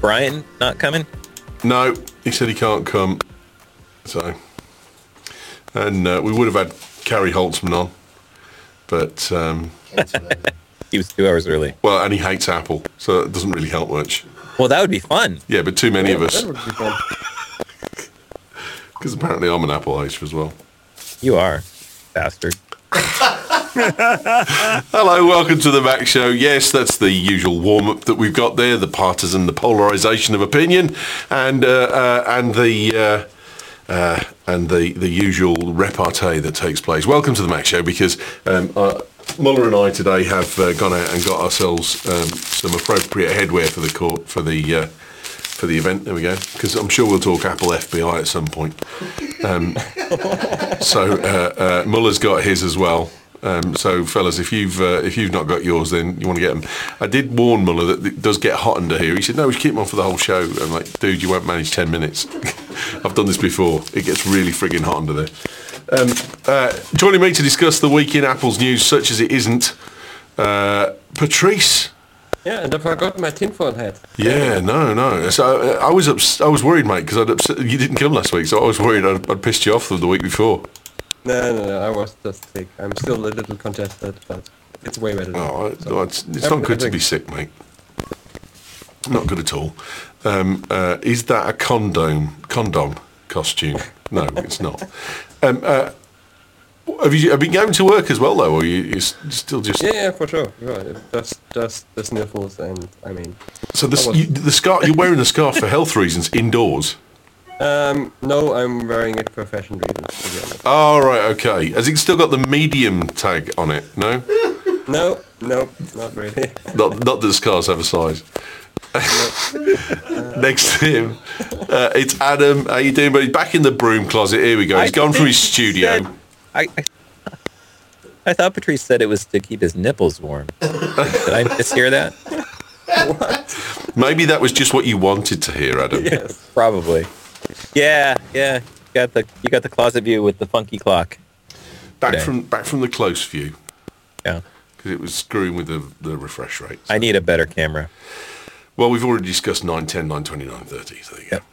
Brian not coming? No, he said he can't come. So, and we would have had Carrie Holtzman on, but He was 2 hours early. well, and he hates Apple, so it doesn't really help much. Well, that would be fun. Yeah, but too many of us, That would be fun. because apparently I'm an Apple hater as well. You are, bastard. Hello, welcome to the Mac Show. Yes, that's the usual warm-up that we've got there, the partisan, the polarisation of opinion, and the usual repartee that takes place. Welcome to the Mac Show, because Muller and I today have gone out and got ourselves some appropriate headwear for the event. There we go. Because I'm sure we'll talk Apple FBI at some point. So Muller's got his as well. So fellas, if you've not got yours, then you want to get them. I did warn Muller that it does get hot under here. He said, no, we should keep them on for the whole show. I'm like, dude, you won't manage 10 minutes. I've done this before. It gets really frigging hot under there. Joining me to discuss the week in Apple's news, such as it isn't, Patrice. Yeah, and I forgot my tinfoil hat. Yeah, no. So I was worried, mate, because you didn't come last week, so I was worried I'd pissed you off the week before. No, I was just sick. I'm still a little congested, but it's way better. It's not good to be sick, mate. Not good at all. Is that a condom costume? No, it's not. Have you been going to work as well, though, or you still just... Yeah, for sure. Right. Just the sniffles, and I mean... So the scarf, you're wearing the scarf for health reasons indoors? No, I'm wearing it for fashion reasons, to be honest. Oh, right, okay. Has it still got the medium tag on it? No? No, not really. Not that the scars have a size. Next to him, it's Adam. How you doing, buddy? Back in the broom closet. Here we go. He's gone from his studio. I thought Patrice said it was to keep his nipples warm. Did I mishear that? Maybe that was just what you wanted to hear, Adam. Yes. Probably. Yeah. You got the closet view with the funky clock. Back today. from the close view, Yeah. because it was screwing with the refresh rates. I need a better camera. Well, we've already discussed 910, 920, 930. So there you go.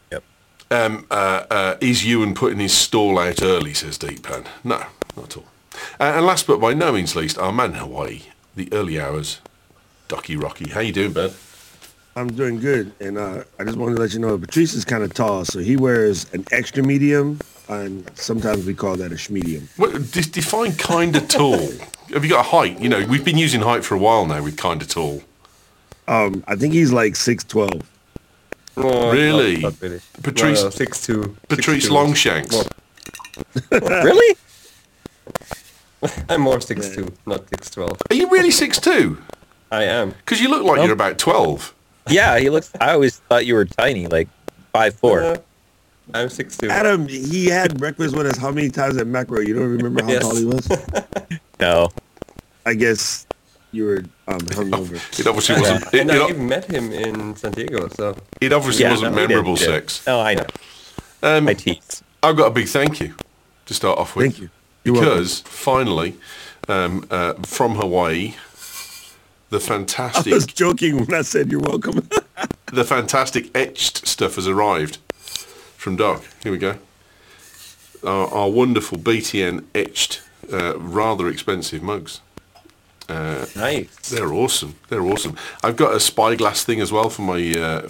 Yep. Is Ewan putting his stall out early, says Deepan. No, not at all. And last but by no means least, our man in Hawaii, the early hours, Ducky Rocky. How you doing, bud? I'm doing good, and I just wanted to let you know Patrice is kind of tall, so he wears an extra medium, and sometimes we call that a schmedium. What, define kind of tall. Have you got a height? You know, we've been using height for a while now with kind of tall. I think he's like 6'12". No, Really? Not really. Patrice- 6'2". Patrice 6'2". Longshanks. Really? I'm more 6'2", not 6'12". Are you really 6'2"? I am. Because you look like you're about 12. Yeah, he looks. I always thought you were tiny, like 5'4". I'm 6'2". Adam, he had breakfast with us how many times at Macro? You don't remember how Yes. tall he was? No. I guess you were hungover. It obviously wasn't. And I even met him in San Diego, so... It obviously wasn't no, we memorable did. sex. No, I know. My teeth. I've got a big thank you to start off with. Thank you. You're welcome. Because finally, from Hawaii, the I fantastic, was joking when I said you're welcome. the fantastic etched stuff has arrived from Doc. Here we go. Our wonderful BTN etched, rather expensive mugs. Nice. They're awesome. I've got a spyglass thing as well for my there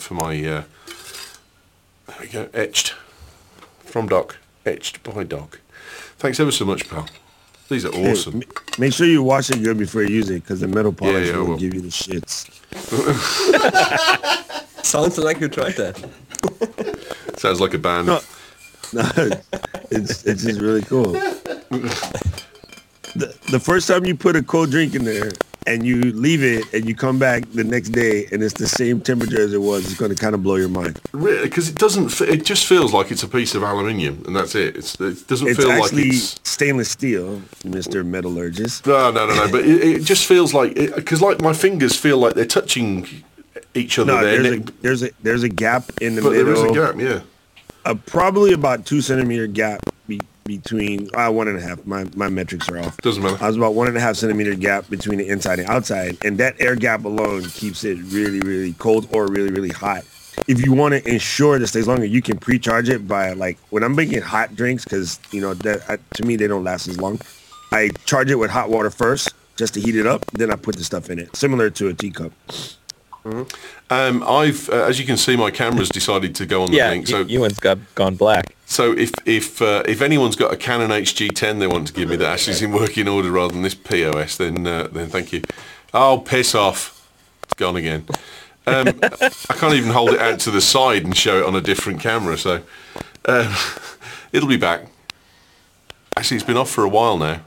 we go, etched from Doc, etched by Doc. Thanks ever so much, pal. These are awesome. Make sure you wash it good before you use it, because the metal polish I will will. give you the shits. Sounds like you tried that. Sounds like a band. No, it's just really cool. The first time you put a cold drink in there and you leave it and you come back the next day and it's the same temperature as it was, it's going to kind of blow your mind. Really, because it doesn't. It just feels like it's a piece of aluminium, and that's it. It doesn't It's feel like actually it's. stainless steel, Mr. Metallurgist. No. But it just feels like because like my fingers feel like they're touching each other. No, there. there's a gap in the But middle. there is a gap, yeah. Probably about 2 centimeter gap between 1.5. My metrics are off. Doesn't matter. I was about 1.5 centimeter gap between the inside and outside, and that air gap alone keeps it really, really cold or really, really hot. If you want to ensure that stays longer, you can pre-charge it by like when I'm making hot drinks, because to me they don't last as long. I charge it with hot water first just to heat it up, then I put the stuff in it, similar to a teacup. I've, as you can see, my camera's decided to go on the link. So Ewan's gone black. So if anyone's got a Canon HG10 they want to give me that actually is in working order rather than this POS, then thank you. Oh, piss off! It's gone again. I can't even hold it out to the side and show it on a different camera, so it'll be back. Actually, it's been off for a while now.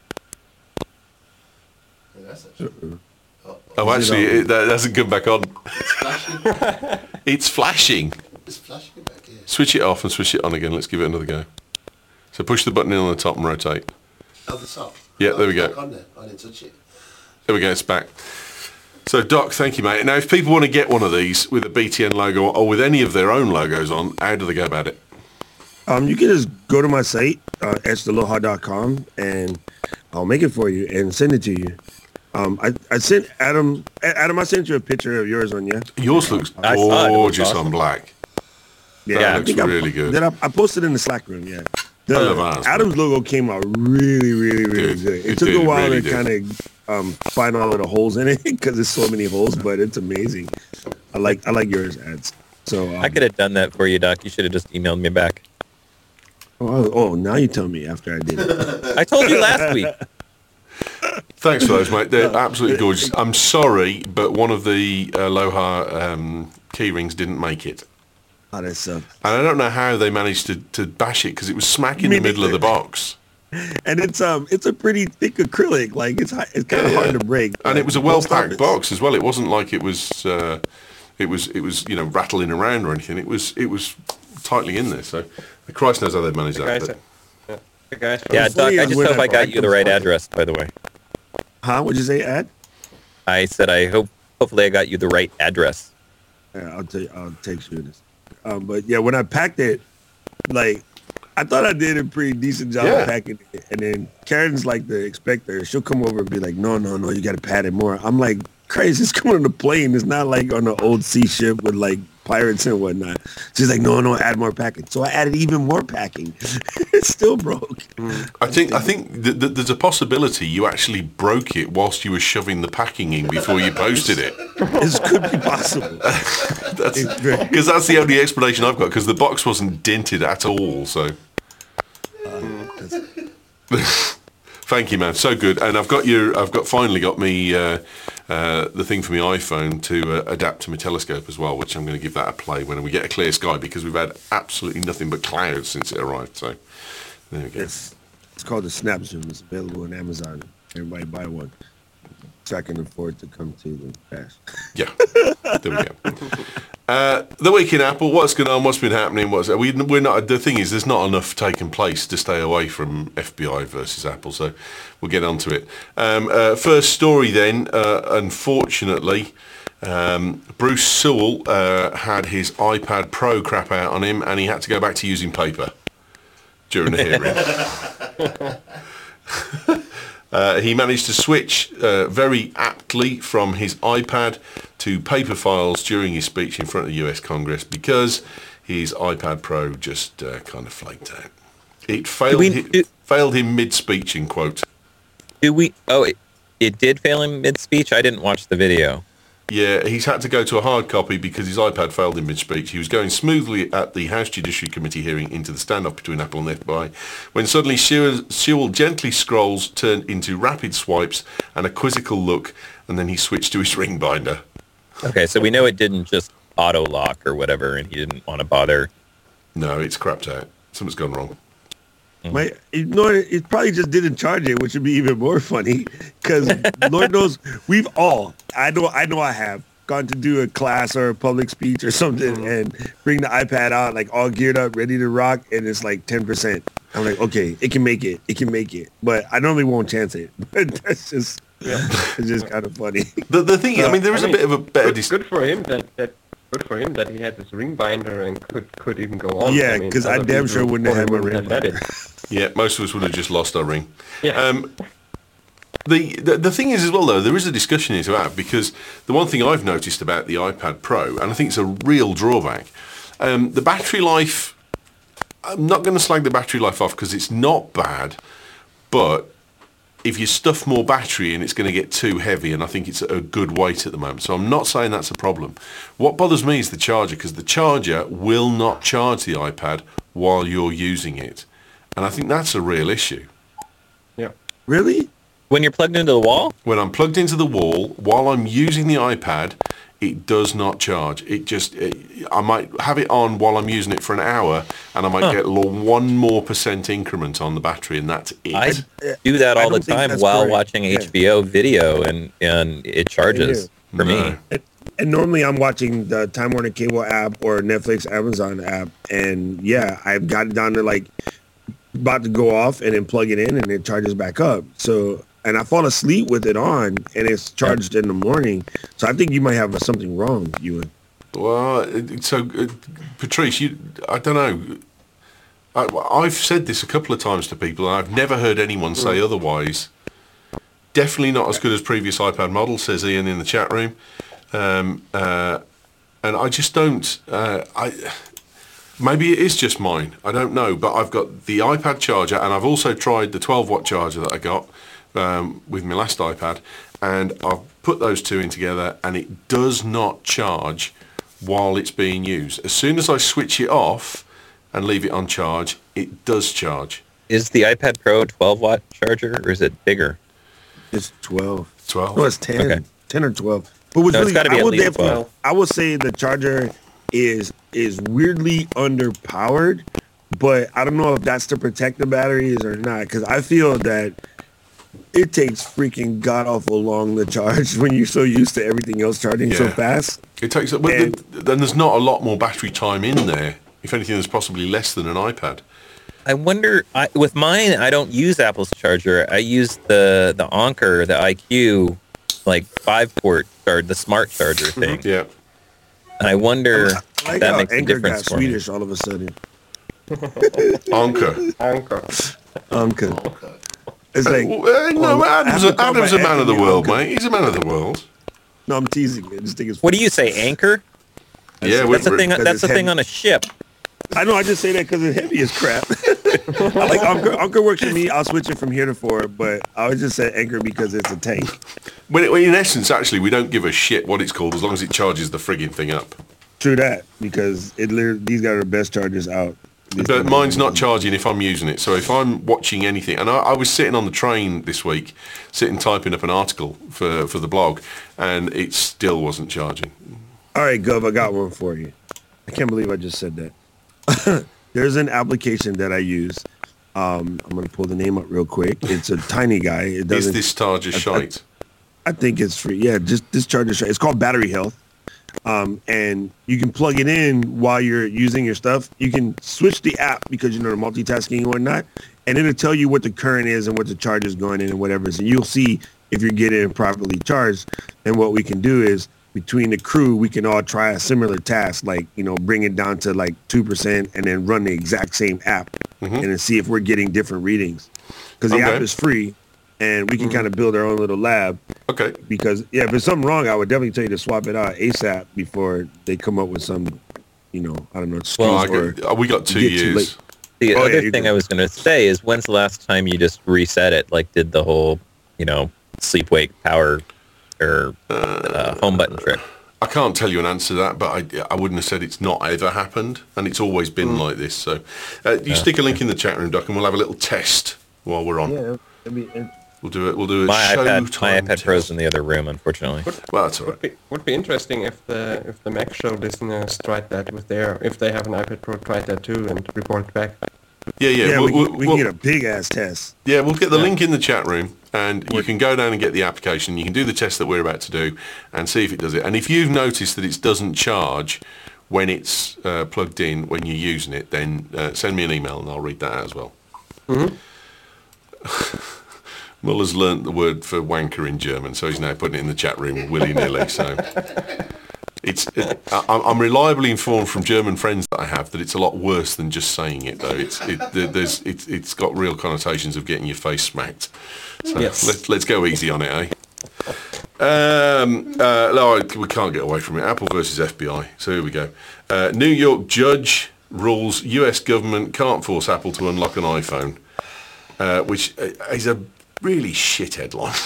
Oh, actually, that hasn't come back on. It's flashing. It's flashing. It's flashing back here. Switch it off and switch it on again. Let's give it another go. So push the button in on the top and rotate. Oh, the top. Yeah, there we go. Back on there. I didn't touch it. There we go, it's back. So, Doc, thank you, mate. Now, if people want to get one of these with a BTN logo or with any of their own logos on, how do they go about it? You can just go to my site, etchedaloha.com, and I'll make it for you and send it to you. I sent Adam, I sent you a picture of yours on, yeah? Yours looks I saw it. It looks gorgeous awesome. on black. Yeah, That I looks think really good. I posted in the Slack room, yeah. I love ours, Adam's logo came out really, really, really Did. good. It It took did, a while really to did. kind of find all of the holes in it because there's so many holes, but it's amazing. I like yours, ads. So I could have done that for you, Doc. You should have just emailed me back. now you tell me after I did it. I told you last week. Thanks for those, mate. They're absolutely gorgeous. I'm sorry, but one of the Aloha key rings didn't make it. Oh, that sucks. And I don't know how they managed to bash it because it was smack in the Me middle of the neither. box. And it's a pretty thick acrylic. Like it's kind of hard to break. And it was a Most well-packed of box as well. It wasn't like it was rattling around or anything. It was tightly in there. So Christ knows how they've managed that. Guys, but- the guys from Yeah, Doc, I just Whatever. hope I got you the right address, by the way. Huh? What'd you say, Ad? I said hopefully I got you the right address. Yeah, I'll text you this. But yeah, when I packed it, like I thought I did a pretty decent job Yeah. of packing it. And then Karen's like the inspector. She'll come over and be like, no, you got to pat it more. I'm like, crazy. It's coming on a plane. It's not like on an old sea ship with like pirates and whatnot. She's like, no, add more packing. So I added even more packing. It still broke. I think there's a possibility you actually broke it whilst you were shoving the packing in before you posted it. This could be possible. Because that's the only explanation I've got. Because the box wasn't dented at all. So thank you, man. So good. And I've finally got me the thing for my iPhone to adapt to my telescope as well, which I'm going to give that a play when we get a clear sky because we've had absolutely nothing but clouds since it arrived. So there we go. It's called the Snap Zoom. It's available on Amazon. Everybody buy one, so I can afford to come to the fast. Yeah, there we go. The week in Apple. What's going on? What's been happening? We're not. The thing is, there's not enough taking place to stay away from FBI versus Apple. So we'll get onto it. First story then. Unfortunately, Bruce Sewell had his iPad Pro crap out on him, and he had to go back to using paper during the hearing. He managed to switch very aptly from his iPad to paper files during his speech in front of the US Congress because his iPad Pro just kind of flaked out. It failed him mid-speech, in quote. It did fail him mid-speech? I didn't watch the video. Yeah, he's had to go to a hard copy because his iPad failed in mid-speech. He was going smoothly at the House Judiciary Committee hearing into the standoff between Apple and the FBI when suddenly Sewell gently scrolls turned into rapid swipes and a quizzical look, and then he switched to his ring binder. Okay, so we know it didn't just auto-lock or whatever, and he didn't want to bother. No, it's crapped out. Something's gone wrong. It probably just didn't charge it, which would be even more funny because Lord knows I know I have gone to do a class or a public speech or something and bring the iPad out like all geared up, ready to rock, and it's like 10%. I'm like, okay, it can make it, but I normally won't chance it. But that's just it's just kind of funny. The thing is, there is a bit of a better... Good for him that he had this ring binder and could even go on. Yeah, because I damn sure wouldn't have had my ring let it. binder. Yeah, most of us would have just lost our ring. Yeah. The thing is as well, though, there is a discussion here to have, because the one thing I've noticed about the iPad Pro, and I think it's a real drawback, the battery life, I'm not going to slag the battery life off because it's not bad, but if you stuff more battery in, it's going to get too heavy, and I think it's a good weight at the moment. So I'm not saying that's a problem. What bothers me is the charger, because the charger will not charge the iPad while you're using it. And I think that's a real issue. Yeah. Really? When you're plugged into the wall? When I'm plugged into the wall, while I'm using the iPad, it does not charge. I might have it on while I'm using it for an hour, and I might get a little 1% increment on the battery, and that's it. I do that all the don't think time that's while correct. watching Yeah. HBO video, and it charges for me. No. And normally I'm watching the Time Warner Cable app or Netflix, Amazon app, and yeah, I've got it down to like about to go off, and then plug it in, and it charges back up. So, and I fall asleep with it on, and it's charged in the morning. So I think you might have something wrong, Ewan. Well, Patrice, I don't know. I've said this a couple of times to people, and I've never heard anyone say otherwise. Definitely not as good as previous iPad models, says Ian in the chat room. And I just don't. Maybe it is just mine. I don't know. But I've got the iPad charger, and I've also tried the 12-watt charger that I got with my last iPad, and I've put those two in together, and it does not charge while it's being used. As soon as I switch it off and leave it on charge, it does charge. Is the iPad Pro a 12-watt charger, or is it bigger? It's 12. 12. No, it's 10. Okay. 10 or 12. But what's No, it's really, gotta be I at would least definitely, 12. I would say the charger is weirdly underpowered, but I don't know if that's to protect the batteries or not, because I feel that it takes freaking god awful long to charge when you're so used to everything else charging so Yeah. fast. It takes. But then there's not a lot more battery time in there. If anything, there's possibly less than an iPad. I wonder, with mine, I don't use Apple's charger. I use the Anker, the IQ, like 5-port charger, the smart charger thing. Yeah. And I wonder I like if that how makes a Anchor got difference for me. Swedish all of a sudden. Anker. Anchor. Anchor. It's like, No, I have to call Adam's my a man of the Anchor world, Anchor. mate. He's a man of the world. No, I'm teasing you. I just think it's What do you say, Anchor? Yeah, That's the we're- thing. because That's it's the thing heavy. on a ship. I know. I just say that because it's heavy as crap. I like Anchor works for me. I'll switch it from here to four, but I always just say Anchor because it's a tank. When in essence, actually, we don't give a shit what it's called as long as it charges the frigging thing up. True that, because these guys are the best chargers out. But mine's not charging if I'm using it. So if I'm watching anything, and I was sitting on the train this week, typing up an article for the blog, and it still wasn't charging. All right, Gov, I got one for you. I can't believe I just said that. There's an application that I use. I'm going to pull the name up real quick. It's a tiny guy. It Is doesn't. this charger shite? I think it's free. Yeah, just this charger. It's called Battery Health. And you can plug it in while you're using your stuff. You can switch the app because, the multitasking and whatnot, and it'll tell you what the current is and what the charge is going in and whatever. So you'll see if you're getting it properly charged. And what we can do is between the crew, we can all try a similar task, like, bring it down to like 2% and then run the exact same app and then see if we're getting different readings. Because the app is free and we can kind of build our own little lab. Okay. Because, if there's something wrong, I would definitely tell you to swap it out ASAP before they come up with some, I don't know, excuse or We got 2 get too years. late. The Oh, yeah, other you thing go. I was going to say is, when's the last time you just reset it, like did the whole, sleep wake power or home button trick? I can't tell you an answer to that, but I wouldn't have said it's not ever happened, and it's always been like this. So you stick a link in the chat room, Doc, and we'll have a little test while we're on. Yeah, I mean, We'll do it. We'll do a My showtime iPad test. Pro's in the other room, unfortunately. Well, that's all right. Would be interesting if the Mac Show listeners tried that if they have an iPad Pro, tried that too and report back. Yeah. yeah, we We'll can get a big ass test. Yeah, we'll get the link in the chat room, and you can go down and get the application. You can do the test that we're about to do and see if it does it. And if you've noticed that it doesn't charge when it's plugged in, when you're using it, then send me an email and I'll read that out as well. Muller's learnt the word for wanker in German, so he's now putting it in the chat room willy-nilly. So I'm reliably informed from German friends that I have that it's a lot worse than just saying it, though. It's got real connotations of getting your face smacked. So Yes. let's go easy on it, eh? No, we can't get away from it. Apple versus FBI. So here we go. New York judge rules U.S. government can't force Apple to unlock an iPhone, which is a really shit headline.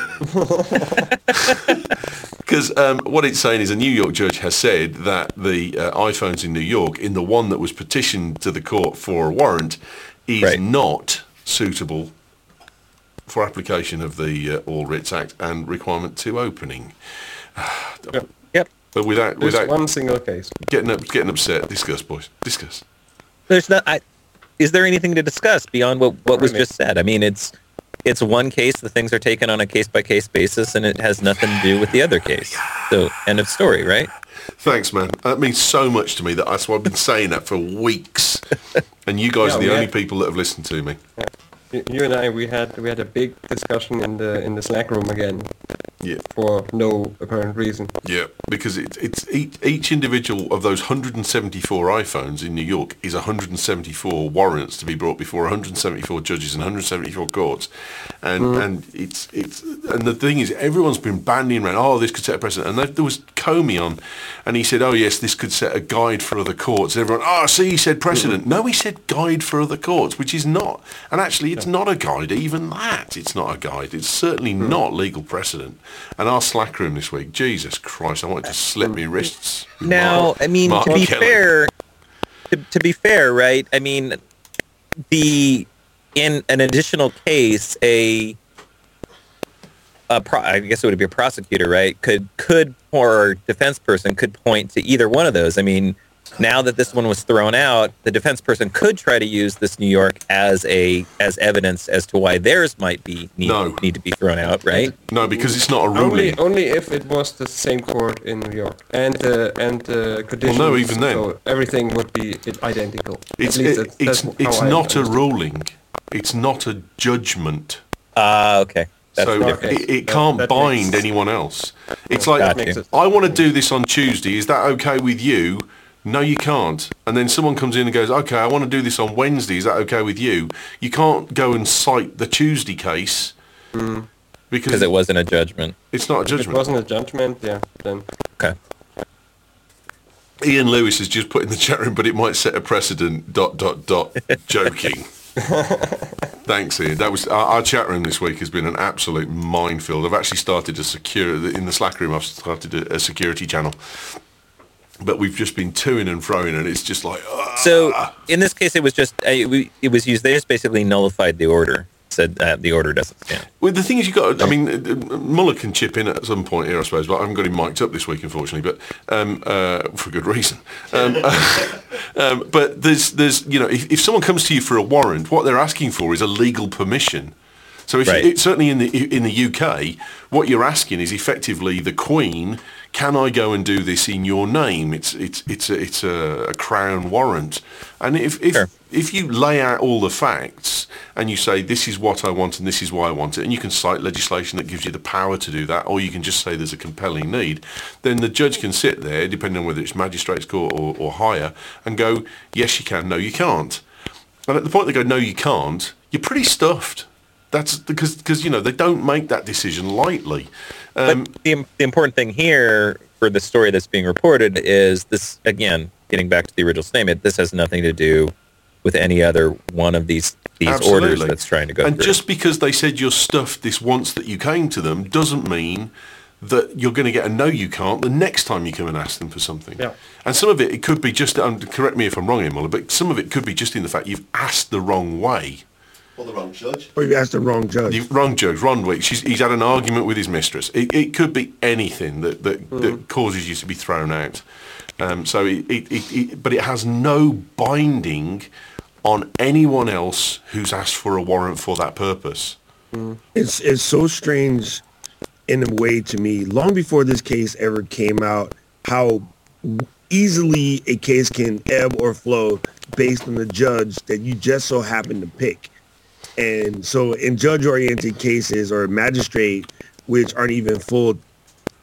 Because what it's saying is a New York judge has said that the iPhones in New York, in the one that was petitioned to the court for a warrant, is not suitable for application of the All Writs Act and requirement to opening. Yep. But without one single case. getting upset, discuss, boys, discuss. There's not. Is there anything to discuss beyond what was just said? I mean, it's one case. The things are taken on a case-by-case basis, and it has nothing to do with the other case. So, end of story, right? Thanks, man. That means so much to me. That's why I've been saying that for weeks. And you guys are the only people that have listened to me. Yeah. You and I, we had a big discussion in the Slack room again. Yeah. For no apparent reason. Yeah, because it's each individual of those 174 iPhones in New York is 174 warrants to be brought before 174 judges and 174 courts, and it's and the thing is, everyone's been banding around. Oh, this could set a precedent, and there was Comey on, and he said, oh yes, this could set a guide for other courts. And everyone, oh, see, he said precedent. No, he said guide for other courts, which is not. And actually, it's not a guide. Even that, it's not a guide. It's certainly not legal precedent. And our Slack room this week, Jesus Christ, I wanted to slit my wrists. Now, I mean, Mark to be Kelly. fair, to be fair, right? I mean, in an additional case, I guess it would be a prosecutor, right? Could or defense person could point to either one of those. I mean, now that this one was thrown out, the defense person could try to use this New York as evidence as to why theirs might be need to be thrown out, right? No, because it's not a ruling. Only if it was the same court in New York and conditions. Well, no, even then. So everything would be identical. It's At least it's how I not a understand. ruling. It's not a judgment. Okay. That's So different. it can't That bind makes- anyone else. It's like, Gotcha. Makes it- I want to do this on Tuesday. Is that okay with you? No, you can't. And then someone comes in and goes, okay, I want to do this on Wednesday. Is that okay with you? You can't go and cite the Tuesday case because it wasn't a judgment. it's not a If it judgment. wasn't a judgment, yeah, then Okay. Ian Lewis has just put in the chat room, but it might set a precedent, ... joking. Thanks, Ian. That was our chat room this week has been an absolute minefield. I've actually started in the Slack room. I've started a security channel, but we've just been toing and froing, and it's just like. So in this case, it was just it was used. They just basically nullified the order. Said the order doesn't stand. Well, the thing is, you got. I mean, Mueller can chip in at some point here, I suppose, but I haven't got him mic'd up this week, unfortunately. But for good reason. But there's if someone comes to you for a warrant, what they're asking for is a legal permission. So if Right. certainly in the UK, what you're asking is effectively the Queen. Can I go and do this in your name? It's a Crown warrant, and Sure. if you lay out all the facts and you say this is what I want and this is why I want it, and you can cite legislation that gives you the power to do that, or you can just say there's a compelling need, then the judge can sit there, depending on whether it's magistrates court or higher, and go, yes you can, no you can't. And at the point they go, no you can't, you're pretty stuffed. That's because they don't make that decision lightly. But the important thing here for the story that's being reported is this, again, getting back to the original statement, this has nothing to do with any other one of these Absolutely. orders that's trying to go and through. just because they said you're stuffed this once that you came to them doesn't mean that you're going to get a no you can't the next time you come and ask them for something. Yeah. And some of it could be just, correct me if I'm wrong here, Muller, but some of it could be just in the fact you've asked the wrong way. Or the wrong judge. Or you asked the wrong judge. The wrong judge, wrong week. He's had an argument with his mistress. It could be anything that causes you to be thrown out. But it has no binding on anyone else who's asked for a warrant for that purpose. It's so strange in a way to me, long before this case ever came out, how easily a case can ebb or flow based on the judge that you just so happen to pick. And so in judge-oriented cases or magistrate, which aren't even full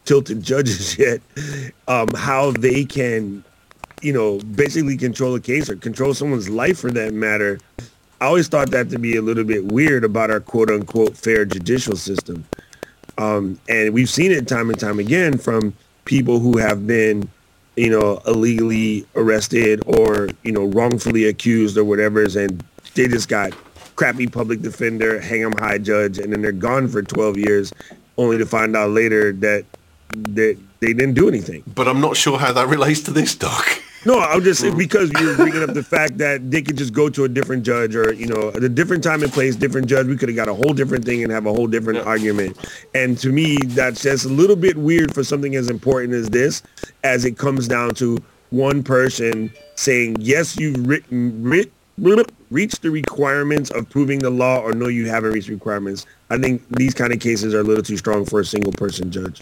tilted judges yet, how they can, basically control a case or control someone's life for that matter. I always thought that to be a little bit weird about our quote unquote fair judicial system. And we've seen it time and time again from people who have been, illegally arrested or, wrongfully accused or whatever, and they just got crappy public defender, hang 'em high judge, and then they're gone for 12 years only to find out later that they didn't do anything. But I'm not sure how that relates to this, Doc. No, I'm just because you're bringing up the fact that they could just go to a different judge or, at a different time and place, different judge. We could have got a whole different thing and have a whole different argument. And to me, that's just a little bit weird for something as important as this, as it comes down to one person saying, yes, you've reached the requirements of proving the law, or no, you haven't reached requirements. I think these kind of cases are a little too strong for a single person judge.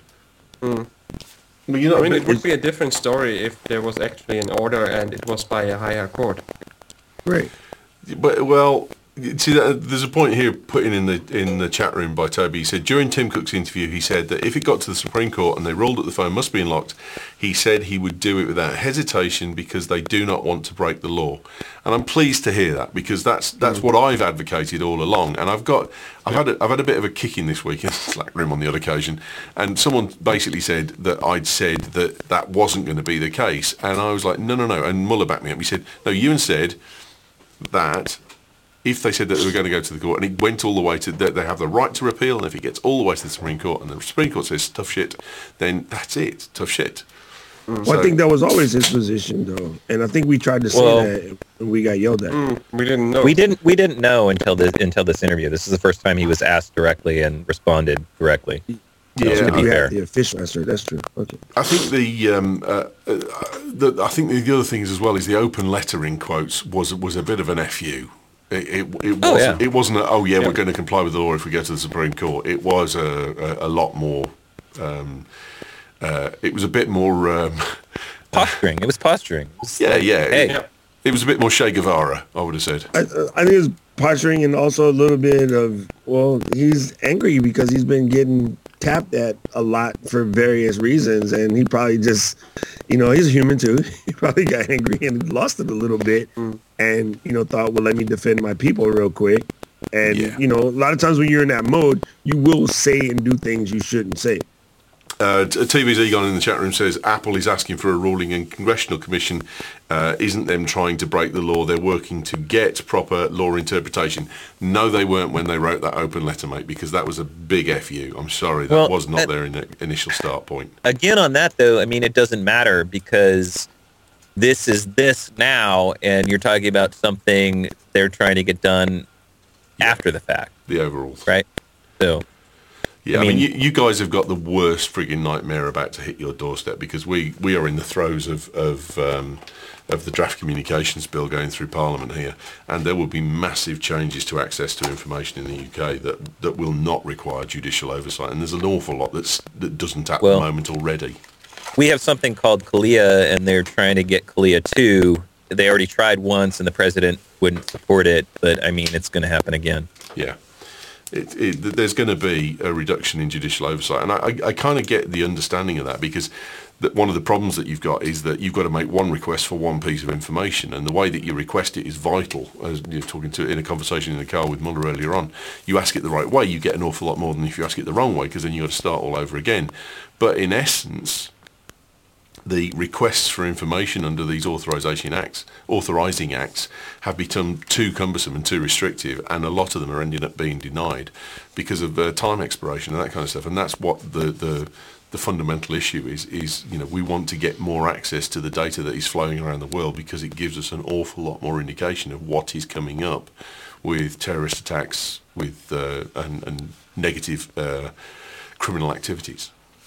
Well, it would be a different story if there was actually an order and it was by a higher court. Right. But see, there's a point here put in the chat room by Toby. He said during Tim Cook's interview, he said that if it got to the Supreme Court and they ruled that the phone must be unlocked, he said he would do it without hesitation because they do not want to break the law. And I'm pleased to hear that, because that's what I've advocated all along. And I've had a bit of a kicking this week in Slack room on the odd occasion, and someone basically said that I'd said that wasn't going to be the case, and I was like, no. And Mueller backed me up. He said, no, Ewan said that if they said that they were going to go to the court and it went all the way to that they have the right to repeal, and if it gets all the way to the Supreme Court and the Supreme Court says tough shit, then that's it, tough shit. Well, I think that was always his position, though, and I think we tried to say that and we got yelled at. We didn't know. We didn't know until this interview. This is the first time he was asked directly and responded directly. Yeah, to be fair. The official answer. That's true. Okay. I think I think the other thing is as well is the open letter in quotes was a bit of an FU. It wasn't we're going to comply with the law if we go to the Supreme Court. It was a lot more. It was a bit more posturing. It was posturing. It was a bit more Che Guevara, I would have said. I think it was posturing, and also a little bit of, he's angry because he's been getting tapped at a lot for various reasons, and he probably just, he's human too. He probably got angry and lost it a little bit, and thought, well, let me defend my people real quick. And a lot of times when you're in that mode, you will say and do things you shouldn't say. TV's Egon in the chat room says Apple is asking for a ruling, and Congressional Commission isn't them trying to break the law. They're working to get proper law interpretation. No, they weren't when they wrote that open letter, mate, because that was a big FU. I'm sorry, that was not their initial start point. Again, on that, though, I mean, it doesn't matter because this is this now, and you're talking about something they're trying to get done after the fact. The overalls. Right? So... Yeah, I mean you guys have got the worst frigging nightmare about to hit your doorstep, because we are in the throes of the draft communications bill going through Parliament here, and there will be massive changes to access to information in the UK that will not require judicial oversight, and there's an awful lot that doesn't at the moment already. We have something called CALEA, and they're trying to get CALEA 2. They already tried once, and the president wouldn't support it, but I mean, it's going to happen again. Yeah. There's going to be a reduction in judicial oversight, and I kind of get the understanding of that, because one of the problems that you've got is that you've got to make one request for one piece of information, and the way that you request it is vital. As you're talking to in a conversation in the car with Mueller earlier on, you ask it the right way, you get an awful lot more than if you ask it the wrong way, because then you've got to start all over again. But in essence, the requests for information under these authorising acts have become too cumbersome and too restrictive, and a lot of them are ending up being denied because of time expiration and that kind of stuff. And that's what the fundamental issue is we want to get more access to the data that is flowing around the world, because it gives us an awful lot more indication of what is coming up with terrorist attacks, with and negative criminal activities.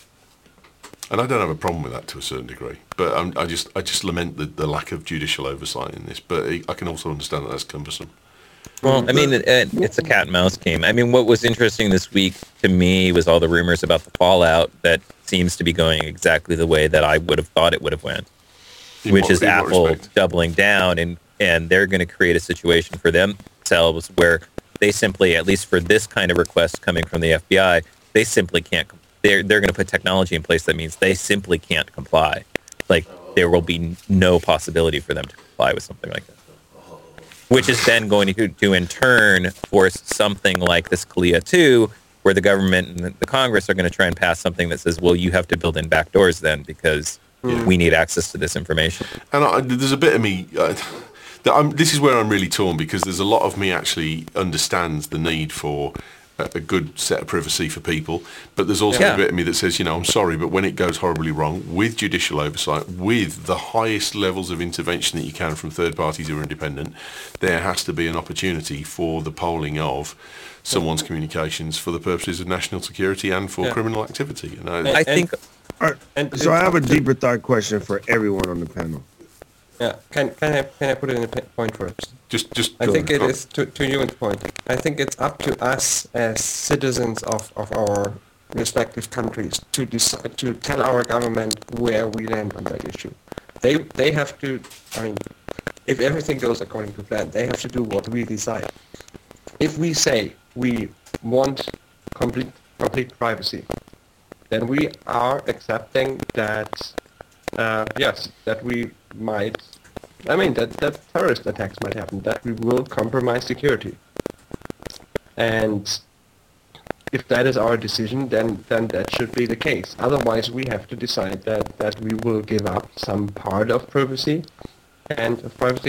And I don't have a problem with that to a certain degree, but I just lament the lack of judicial oversight in this. But I can also understand that that's cumbersome. Well, I mean, it's a cat and mouse game. I mean, what was interesting this week to me was all the rumors about the fallout that seems to be going exactly the way that I would have thought it would have went, which is Apple doubling down, and they're going to create a situation for themselves where they simply, at least for this kind of request coming from the FBI, they simply can't they're going to put technology in place that means they simply can't comply. Like there will be no possibility for them to comply with something like that. Which is then going to in turn force something like this CLIA 2, where the government and the Congress are going to try and pass something that says, well, you have to build in backdoors then because we need access to this information. And there's a bit of me, this is where I'm really torn, because there's a lot of me actually understands the need for a good set of privacy for people, but there's also a bit of me that says, I'm sorry, but when it goes horribly wrong, with judicial oversight, with the highest levels of intervention that you can from third parties who are independent, there has to be an opportunity for the polling of someone's communications for the purposes of national security and for criminal activity. I think... All right, so I have a deeper thought question for everyone on the panel. Yeah, can I put it in a point first? Just I think it is to Ewan's point. I think it's up to us as citizens of our respective countries to decide, to tell our government where we land on that issue. They have to. I mean, if everything goes according to plan, they have to do what we decide. If we say we want complete privacy, then we are accepting that. Yes, that we might. I mean, that terrorist attacks might happen. That we will compromise security. And if that is our decision, then that should be the case. Otherwise, we have to decide that we will give up some part of privacy, and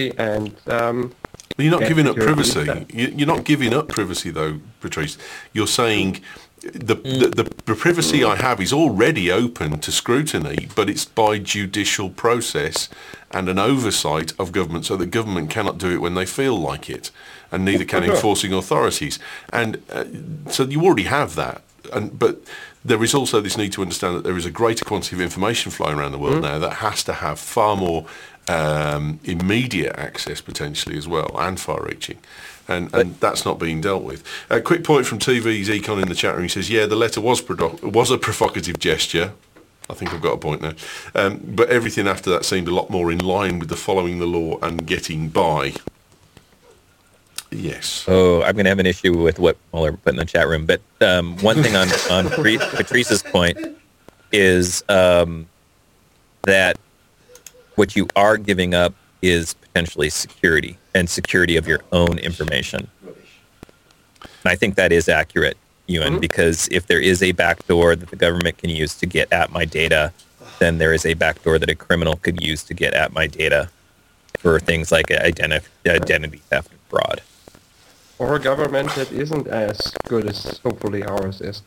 you're not giving up privacy. You're not giving up privacy, though, Patrice. You're saying the privacy I have is already open to scrutiny, but it's by judicial process and an oversight of government, so that government cannot do it when they feel like it, and neither can enforcing authorities. And so you already have that. But there is also this need to understand that there is a greater quantity of information flowing around the world now that has to have far more immediate access potentially as well, and far-reaching. And that's not being dealt with. A quick point from TV's Econ in the chat room. He says, the letter was a provocative gesture. I think I've got a point now. But everything after that seemed a lot more in line with the following the law and getting by. Yes. Oh, I'm going to have an issue with what Mueller put in the chat room. But one thing on Patrice's point is that what you are giving up is potentially security, and security of your own information. And I think that is accurate, Ewan, because if there is a backdoor that the government can use to get at my data, then there is a backdoor that a criminal could use to get at my data for things like identity theft and fraud. Or a government that isn't as good as hopefully ours is.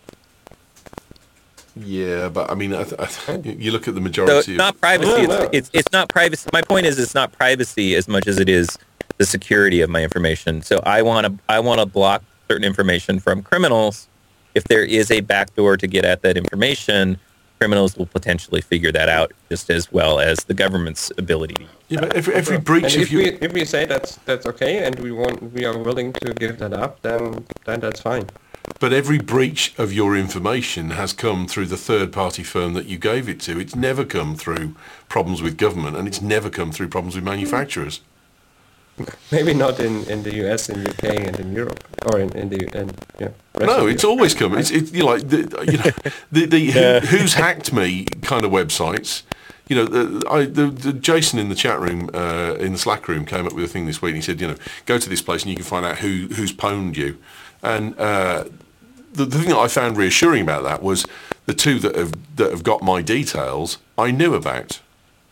Yeah, but I mean, you look at the majority. So it's not privacy. It's not privacy. My point is, it's not privacy as much as it is the security of my information. So I want to block certain information from criminals. If there is a backdoor to get at that information, criminals will potentially figure that out just as well as the government's ability to use that. But every breach and of you. If we say that's okay, and we are willing to give that up, then that's fine. But every breach of your information has come through the third-party firm that you gave it to. It's never come through problems with government, and it's never come through problems with manufacturers. Maybe not in the US, in UK, and in Europe, or No, it's always come. It's the who's hacked me kind of websites. The Jason in the chat room, in the Slack room, came up with a thing this week. And he said, go to this place and you can find out who's pwned you. And the thing that I found reassuring about that was the two that have got my details, I knew about.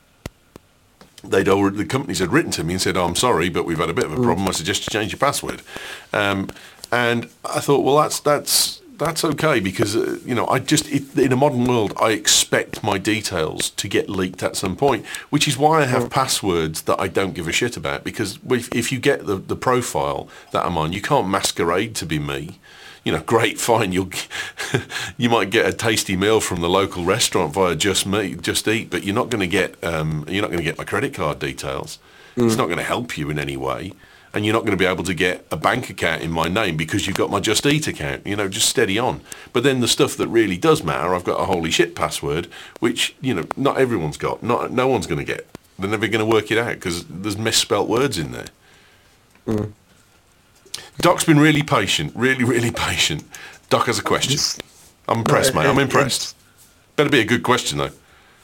The companies had written to me and said, I'm sorry, but we've had a bit of a problem. I suggest you change your password. And I thought, well, that's okay, because in a modern world, I expect my details to get leaked at some point, which is why I have passwords that I don't give a shit about, because if you get the profile that I'm on, you can't masquerade to be me. Great, fine. You might get a tasty meal from the local restaurant via Just Eat, but you're not going to get my credit card details. It's not going to help you in any way. And you're not going to be able to get a bank account in my name because you've got my Just Eat account. Just steady on. But then the stuff that really does matter, I've got a holy shit password, which, not everyone's got. No one's going to get. They're never going to work it out because there's misspelt words in there. Doc's been really patient, really, really patient. Doc has a question. I'm impressed, mate. I'm it- impressed. Better be a good question, though.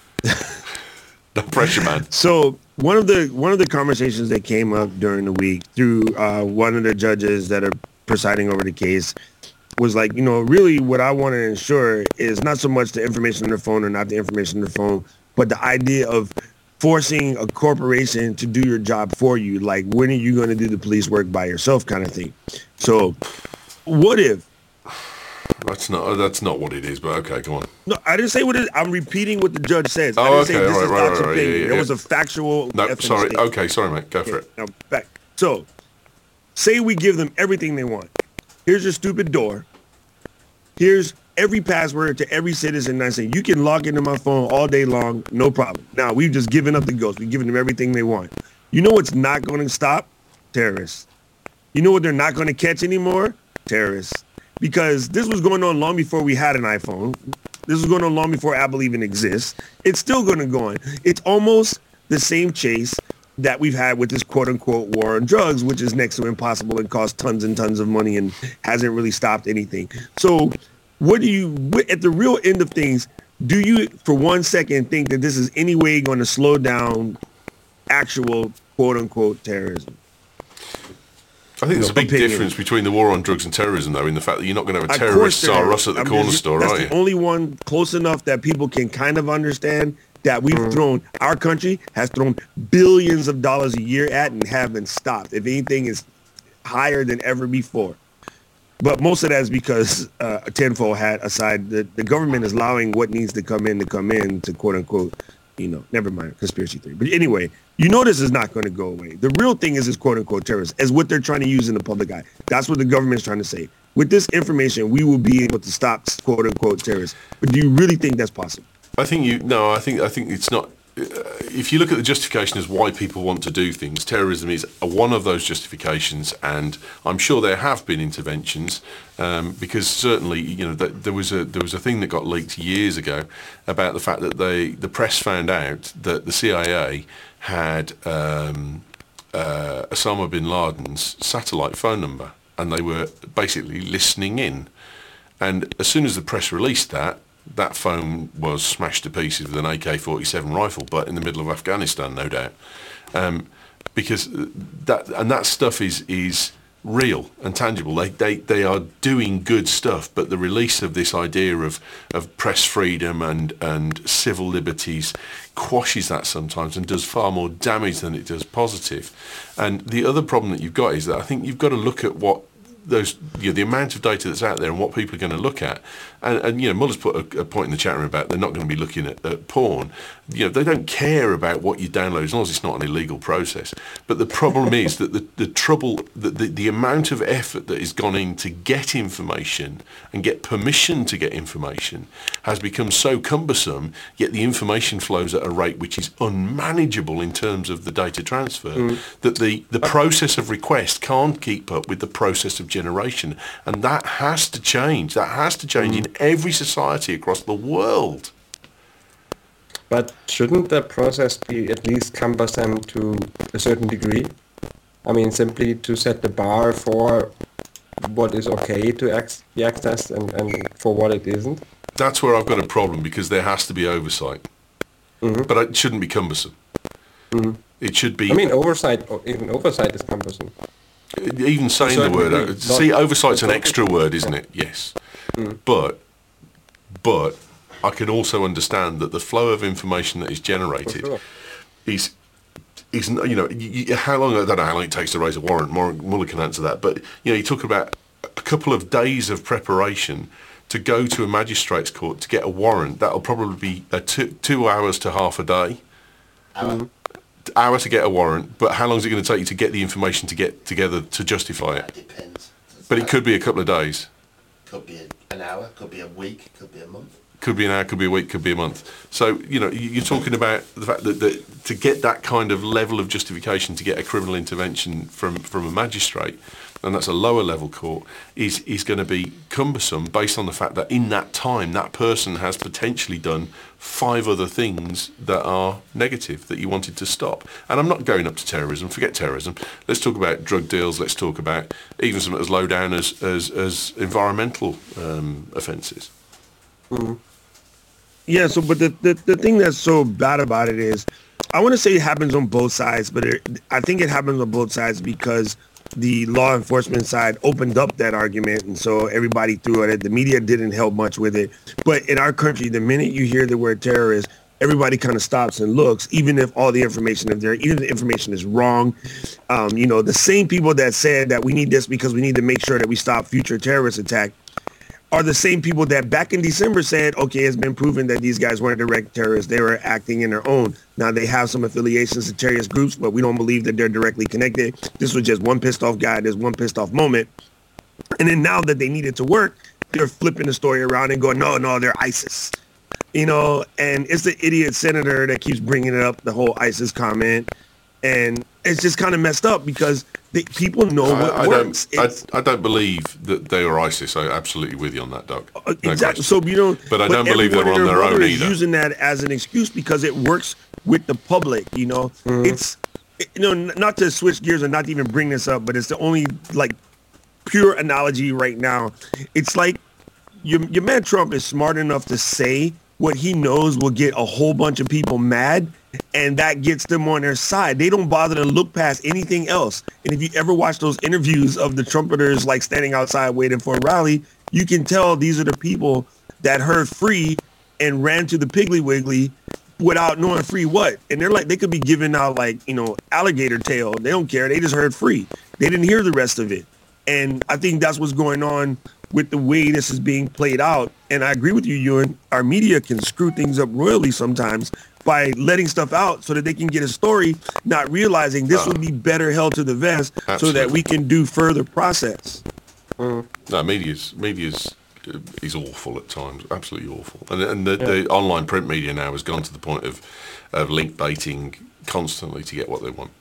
No pressure, man. So one of the conversations that came up during the week through one of the judges that are presiding over the case was like, really what I want to ensure is not so much the information on the phone or not the information on the phone, but the idea of forcing a corporation to do your job for you. Like, when are you going to do the police work by yourself kind of thing? So what if, That's not what it is, but okay, go on. no, I didn't say what it is. I'm repeating what the judge says. I Oh, didn't say okay, this is right, Doc's right, opinion. yeah, There yeah. was a factual No, effing sorry. statement. Okay, sorry, mate. Go for it. Now back. So, say we give them everything they want. Here's your stupid door. Here's every password to every citizen. And I say, you can log into my phone all day long, no problem. Now, we've just given up the ghost. We've given them everything they want. You know what's not going to stop? Terrorists. You know what they're not going to catch anymore? Terrorists. Because this was going on long before we had an iPhone. This was going on long before Apple even exists. It's still going to go on. It's almost the same chase that we've had with this quote-unquote war on drugs, which is next to impossible and costs tons and tons of money and hasn't really stopped anything. So what do you, at the real end of things, do you for 1 second think that this is any way going to slow down actual quote-unquote terrorism? I think there's a big opinion. difference between the war on drugs and terrorism, though, in the fact that you're not going to have a Of terrorist course there Tsar is. Russ at the I mean, corner store, that's are the you? only one close enough that people can kind of understand that we've thrown, our country has thrown billions of dollars a year at and haven't stopped. If anything, is higher than ever before. But most of that is because a tinfoil hat aside, the government is allowing what needs to come in to quote unquote, never mind, conspiracy theory. But anyway, this is not going to go away. The real thing is quote unquote terrorists, as what they're trying to use in the public eye. That's what the government's trying to say. With this information, we will be able to stop quote unquote terrorists. But do you really think that's possible? I think it's not. If you look at the justification as why people want to do things, terrorism is one of those justifications, and I'm sure there have been interventions because certainly there was a thing that got leaked years ago about the fact that the press found out that the CIA had Osama bin Laden's satellite phone number, and they were basically listening in. And as soon as the press released that phone was smashed to pieces with an AK-47 rifle, but in the middle of Afghanistan, no doubt, because that stuff is real and tangible. They are doing good stuff, but the release of this idea of press freedom and civil liberties quashes that sometimes and does far more damage than it does positive. And the other problem that you've got is that I think you've got to look at what the amount of data that's out there and what people are going to look at. And Muller's put a point in the chat room about they're not going to be looking at porn. They don't care about what you download as long as it's not an illegal process. But the problem is that the amount of effort that has gone in to get information and get permission to get information has become so cumbersome, yet the information flows at a rate which is unmanageable in terms of the data transfer, that the process of request can't keep up with the process of generation. And that has to change. That has to change in every society across the world. But shouldn't the process be at least cumbersome to a certain degree? I mean, simply to set the bar for what is okay to be accessed and for what it isn't? That's where I've got a problem, because there has to be oversight. But it shouldn't be cumbersome. It should be... I mean, oversight is cumbersome. Even saying the word... Oversight's an extra word, isn't it? Yes. But I can also understand that the flow of information that is generated is how long, I don't know how long it takes to raise a warrant. Muller can answer that. But, you talk about a couple of days of preparation to go to a magistrate's court to get a warrant. That'll probably be 2 hours to half a day. Hour to get a warrant. But how long is it going to take you to get the information to get together to justify it? That depends. But it could be a couple of days. Could be an hour, could be a week, could be a month. Could be an hour, could be a week, could be a month. So, you're talking about the fact that to get that kind of level of justification to get a criminal intervention from a magistrate, and that's a lower level court, is going to be cumbersome based on the fact that in that time, that person has potentially done 5 other things that are negative that you wanted to stop. And I'm not going up to terrorism, forget terrorism. Let's talk about drug deals, let's talk about even something as low down as environmental offences. Yeah, so but the thing that's so bad about it is, I want to say it happens on both sides, but I think it happens on both sides because the law enforcement side opened up that argument, and so everybody threw at it. The media didn't help much with it. But in our country, the minute you hear the word terrorist, everybody kind of stops and looks, even if all the information is there, even if the information is wrong. The same people that said that we need this because we need to make sure that we stop future terrorist attack are the same people that back in December said, okay, it's been proven that these guys weren't direct terrorists. They were acting in their own. Now, they have some affiliations to terrorist groups, but we don't believe that they're directly connected. This was just one pissed off guy. There's one pissed off moment. And then now that they need it to work, they're flipping the story around and going, no, they're ISIS. And it's the idiot senator that keeps bringing it up, the whole ISIS comment. And it's just kind of messed up because people know what works. I don't believe that they were ISIS. I'm absolutely with you on that, Doug. No exactly. question. But I don't believe they're on their own either. Using that as an excuse because it works with the public. It's not to switch gears and not to even bring this up, but it's the only pure analogy right now. It's like your man Trump is smart enough to say what he knows will get a whole bunch of people mad, and that gets them on their side. They don't bother to look past anything else. And if you ever watch those interviews of the trumpeters standing outside waiting for a rally, you can tell these are the people that heard free and ran to the Piggly Wiggly without knowing free what. And they could be giving out alligator tail. They don't care. They just heard free. They didn't hear the rest of it. And I think that's what's going on with the way this is being played out. And I agree with you, Ewan. Our media can screw things up royally sometimes by letting stuff out so that they can get a story, not realizing this would be better held to the vest so that we can do further process. No, media's is awful at times, absolutely awful. And the online print media now has gone to the point of link baiting constantly to get what they want.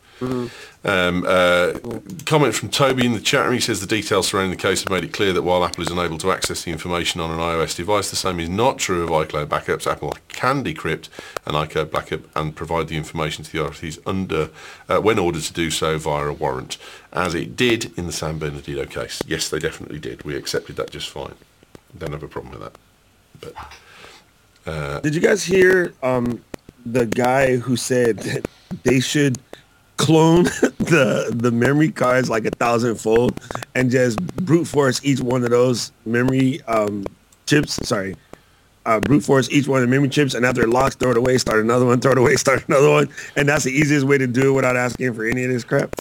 Comment from Toby in the chat room. He says the details surrounding the case have made it clear that while Apple is unable to access the information on an iOS device, the same is not true of iCloud backups. Apple can decrypt an iCloud backup and provide the information to the authorities when ordered to do so via a warrant, as it did in the San Bernardino case. Yes, they definitely did. We accepted that just fine. Don't have a problem with that. But did you guys hear the guy who said that they should clone the memory cards 1,000-fold and just brute force each one of those memory chips? Brute force each one of the memory chips, and after it locks, throw it away, start another one, throw it away, start another one, and that's the easiest way to do it without asking for any of this crap.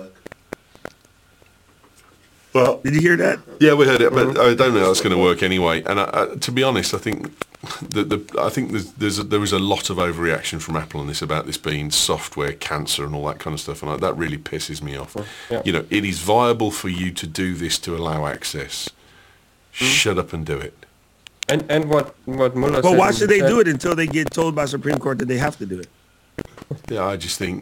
Well, did you hear that? Yeah, we heard it, but I don't know how that's going to work anyway. And to be honest, I think there was a lot of overreaction from Apple on this about this being software cancer and all that kind of stuff, and that really pisses me off. Yeah. It is viable for you to do this to allow access. Shut up and do it. And what Mueller said. Well, why should they do it until they get told by Supreme Court that they have to do it? Yeah, I just think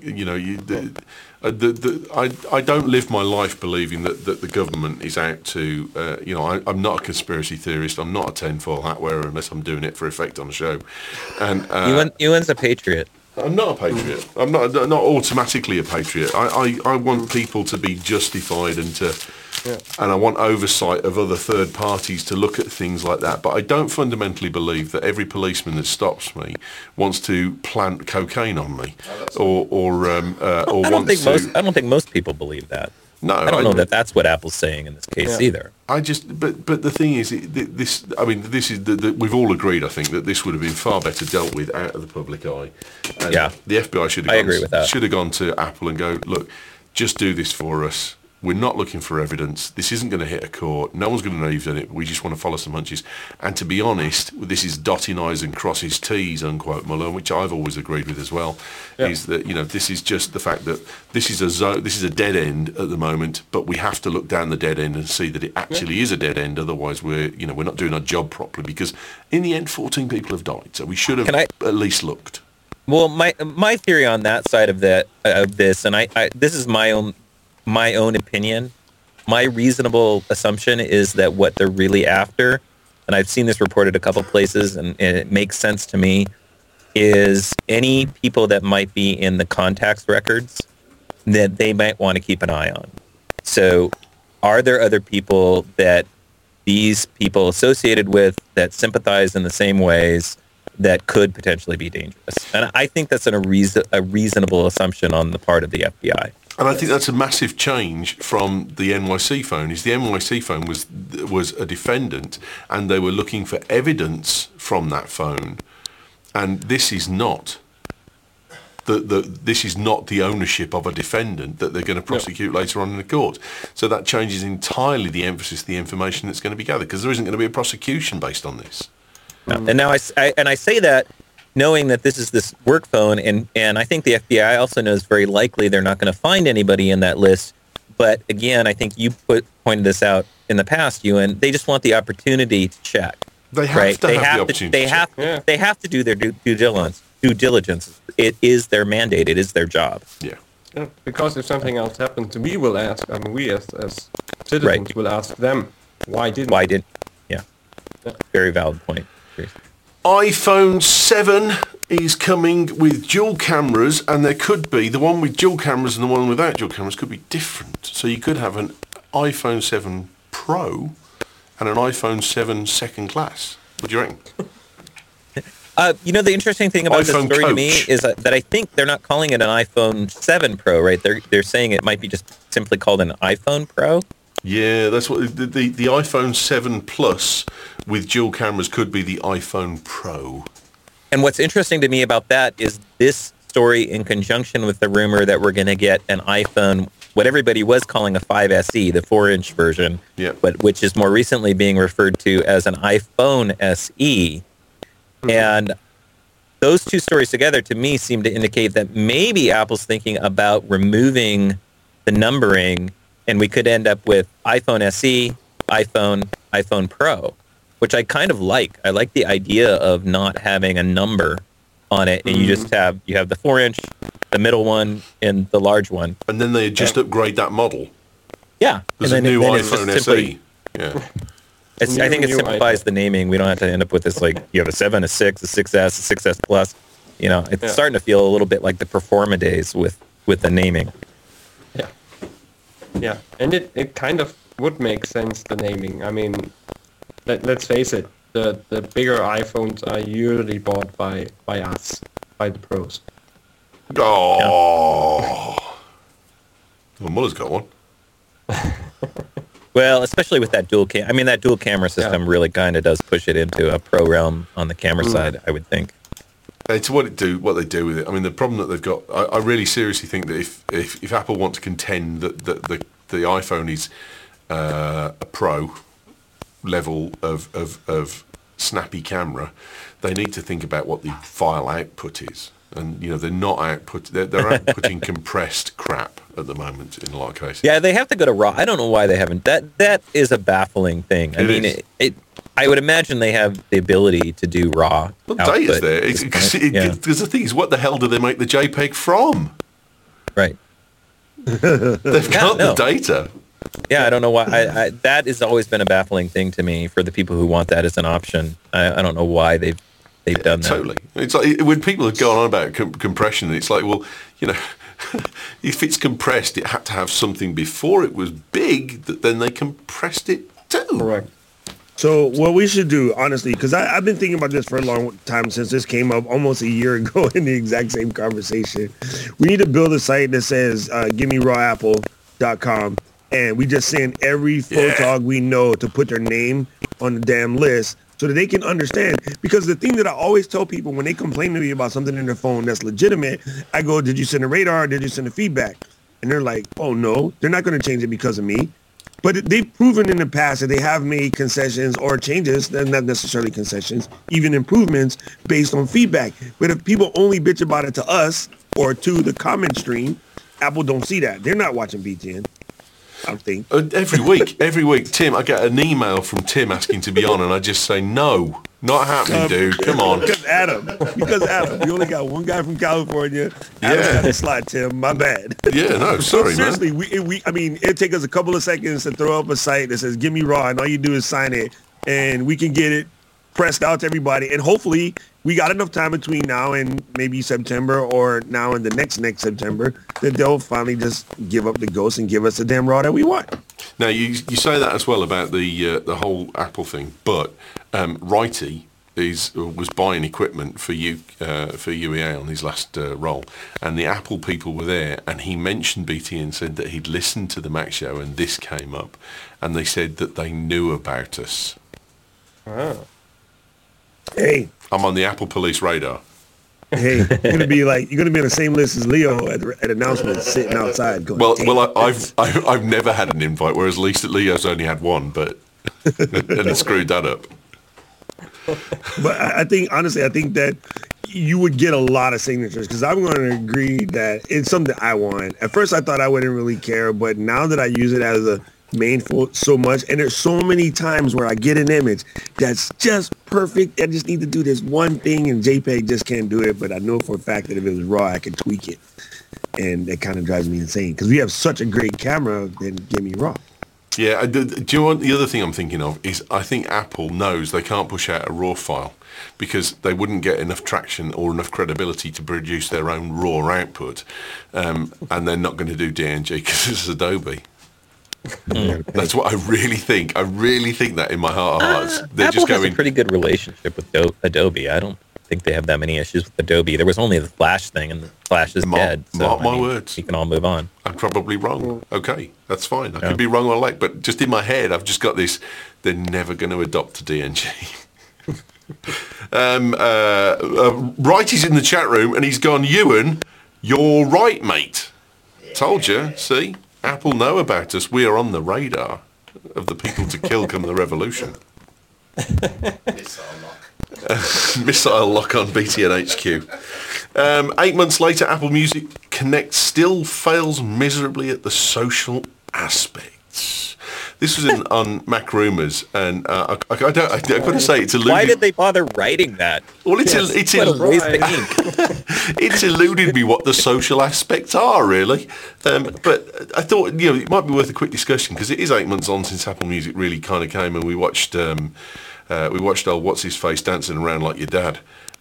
I don't live my life believing that the government is out to I'm not a conspiracy theorist. I'm not a tinfoil hat wearer unless I'm doing it for effect on the show. And Ewan's a patriot. I'm not a patriot. I'm not automatically a patriot. I want people to be justified and I want oversight of other third parties to look at things like that. But I don't fundamentally believe that every policeman that stops me wants to plant cocaine on me, or I don't think most people believe that. No, I don't know that that's what Apple's saying in this case either. But the thing is, we've all agreed, I think, that this would have been far better dealt with out of the public eye. And the FBI should have gone to Apple and go, look, just do this for us. We're not looking for evidence. This isn't going to hit a court. No one's going to know you've done it. We just want to follow some hunches. And to be honest, this is dotting I's and crosses T's, unquote, Mueller, which I've always agreed with as well, is that, this is just the fact that this is a dead end at the moment, but we have to look down the dead end and see that it actually is a dead end. Otherwise, we're not doing our job properly, because in the end, 14 people have died. So we should have at least looked. Well, my theory on that side of this, and I this is my own opinion. My reasonable assumption is that what they're really after, and I've seen this reported a couple places, and it makes sense to me, is any people that might be in the contacts records that they might want to keep an eye on. So are there other people that these people associated with that sympathize in the same ways that could potentially be dangerous. And I think that's a reasonable assumption on the part of the FBI. And I think that's a massive change from the NYC phone. Is the NYC phone was a defendant, and they were looking for evidence from that phone, and this is not. This is not the ownership of a defendant that they're going to prosecute later on in the court. So that changes entirely the emphasis, the information that's going to be gathered, because there isn't going to be a prosecution based on this. And now I say that knowing that this is this work phone, and I think the FBI also knows very likely they're not going to find anybody in that list. But again, I think you pointed this out in the past, Ewan. They just want the opportunity to check. They have to have the opportunity to check. They have to do their due diligence. It is their mandate. It is their job. Yeah. Because if something else happens, we will ask. I mean, we as citizens will ask them, why didn't? Yeah. Very valid point. iPhone 7 is coming with dual cameras, and there could be the one with dual cameras and the one without dual cameras could be different. So you could have an iPhone 7 Pro and an iPhone 7 second class. What do you reckon? The interesting thing about iPhone this story Coach. to me is that I think they're not calling it an iPhone 7 Pro, right? They're saying it might be just simply called an iPhone Pro. Yeah, that's what the iPhone 7 Plus with dual cameras could be the iPhone Pro. And what's interesting to me about that is this story in conjunction with the rumor that we're going to get an iPhone, what everybody was calling a 5SE, the 4-inch version, but which is more recently being referred to as an iPhone SE. And those two stories together, to me, seem to indicate that maybe Apple's thinking about removing the numbering, and we could end up with iPhone SE, iPhone Pro, which I kind of like. I like the idea of not having a number on it, and you just have the 4-inch, the middle one, and the large one. And then they just upgrade that model. Yeah. There's and a new then it's iPhone just SE. Yeah. I think it simplifies the naming. We don't have to end up with this, like, you have a 7, a 6, a 6S, a 6S Plus. You know, it's starting to feel a little bit like the Performa days with the naming. Yeah. Yeah. And it kind of would make sense, the naming. I mean, let's face it, the bigger iPhones are usually bought by us, by the pros. Oh. Well, Muller's got one. Well, especially with that dual camera system really kind of does push it into a pro realm on the camera side, I would think. It's what they do with it. I mean, the problem that they've got, I really seriously think that if Apple want to contend that the iPhone is a pro level of snappy camera, they need to think about what the file output is. And, you know, they're outputting compressed crap at the moment in a lot of cases. Yeah, they have to go to RAW. I don't know why they haven't. That is a baffling thing. I would imagine they have the ability to do RAW. Well, data's there. Because the thing is, what the hell do they make the JPEG from? Right. They've got the data. Yeah, I don't know why. That has always been a baffling thing to me for the people who want that as an option. I don't know why they've done that. Totally. It's like when people have gone on about compression, it's like, well, you know, if it's compressed, it had to have something before it was big that then they compressed it too. Correct. So what we should do, honestly, because I've been thinking about this for a long time since this came up almost a year ago in the exact same conversation. We need to build a site that says gimmeraapple.com, and we just send every photog we know to put their name on the damn list so that they can understand. Because the thing that I always tell people when they complain to me about something in their phone that's legitimate, I go, did you send a radar or did you send a feedback? And they're like, oh, no, they're not going to change it because of me. But they've proven in the past that they have made concessions or changes, not necessarily concessions, even improvements based on feedback. But if people only bitch about it to us or to the comment stream, Apple don't see that. They're not watching BTN, I don't think. Every week, Tim, I get an email from Tim asking to be on, and I just say, no, not happening, dude. Come on. Because Adam. We only got one guy from California. Adam got a slot, Tim. My bad. Yeah, no, sorry, seriously, man. I mean, it'd take us a couple of seconds to throw up a site that says, give me raw, and all you do is sign it, and we can get it pressed out to everybody. And hopefully we got enough time between now and maybe September or now and the next September that they'll finally just give up the ghost and give us the damn raw that we want. Now you say that as well about the whole Apple thing, but Righty was buying equipment for UEA on his last role, and the Apple people were there, and he mentioned BT and said that he'd listened to the Mac show, and this came up, and they said that they knew about us. Oh. Hey, I'm on the Apple police radar. hey, you're gonna be on the same list as Leo at announcements, sitting outside. Going, I've never had an invite, whereas Leo's only had one, but and it screwed that up. But I think that you would get a lot of signatures, because I'm going to agree that it's something I want. At first, I thought I wouldn't really care, but now that I use it as a main so much, and there's so many times where I get an image that's just perfect. I just need to do this one thing, and JPEG just can't do it. But I know for a fact that if it was RAW, I could tweak it, and that kind of drives me insane because we have such a great camera. Then give me RAW. Yeah, do you know what the other thing I'm thinking of is I think Apple knows they can't push out a RAW file because they wouldn't get enough traction or enough credibility to produce their own RAW output, and they're not going to do DNG because it's Adobe. That's what I really think. I really think that in my heart of hearts. They're Apple just has going, a pretty good relationship with Adobe. I don't think they have that many issues with Adobe. There was only the Flash thing, and the Flash is dead. So, mark my words. We can all move on. I'm probably wrong. Okay, that's fine. I could be wrong all I like, but just in my head, I've just got this, they're never going to adopt a DNG. Righty's in the chat room, and he's gone, Ewan, you're right, mate. Told you, see? Apple know about us. We are on the radar of the people to kill come the revolution. Missile lock on BTN HQ. 8 months later, Apple Music Connect still fails miserably at the social aspects. This was on Mac Rumors, and I've got to say it's eluded. Why did they bother writing that? Well, What a waste of ink. it's eluded me what the social aspects are, really. But I thought, it might be worth a quick discussion because it is 8 months on since Apple Music really kind of came, and we watched old what's his face dancing around like your dad.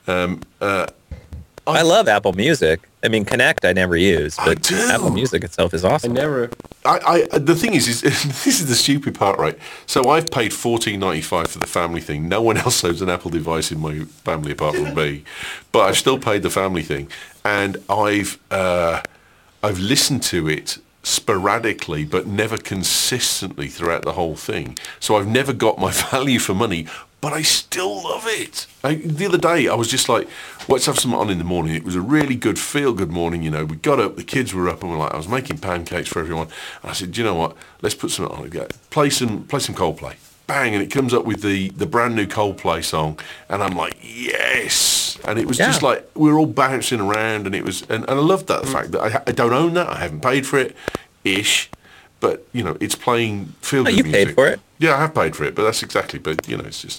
I love Apple Music. I mean, Connect I never use, but Apple Music itself is awesome. The thing is this is the stupid part, right? So I've paid $14.95 for the family thing. No one else owns an Apple device in my family apart from me, but I've still paid the family thing, and I've listened to it sporadically but never consistently throughout the whole thing. So I've never got my value for money, but I still love it. The other day I was just like, let's have something on in the morning. It was a really good feel-good morning. We got up, the kids were up, and I was making pancakes for everyone. And I said, do you know what? Let's put something on. Play some Coldplay. Bang, and it comes up with the brand new Coldplay song, and I'm like, yes. And it was just like we were all bouncing around, and it was, and I loved that fact that I don't own that, I haven't paid for it, but it's playing feel-good music. You paid for it. Yeah, I have paid for it, but that's exactly. But it's just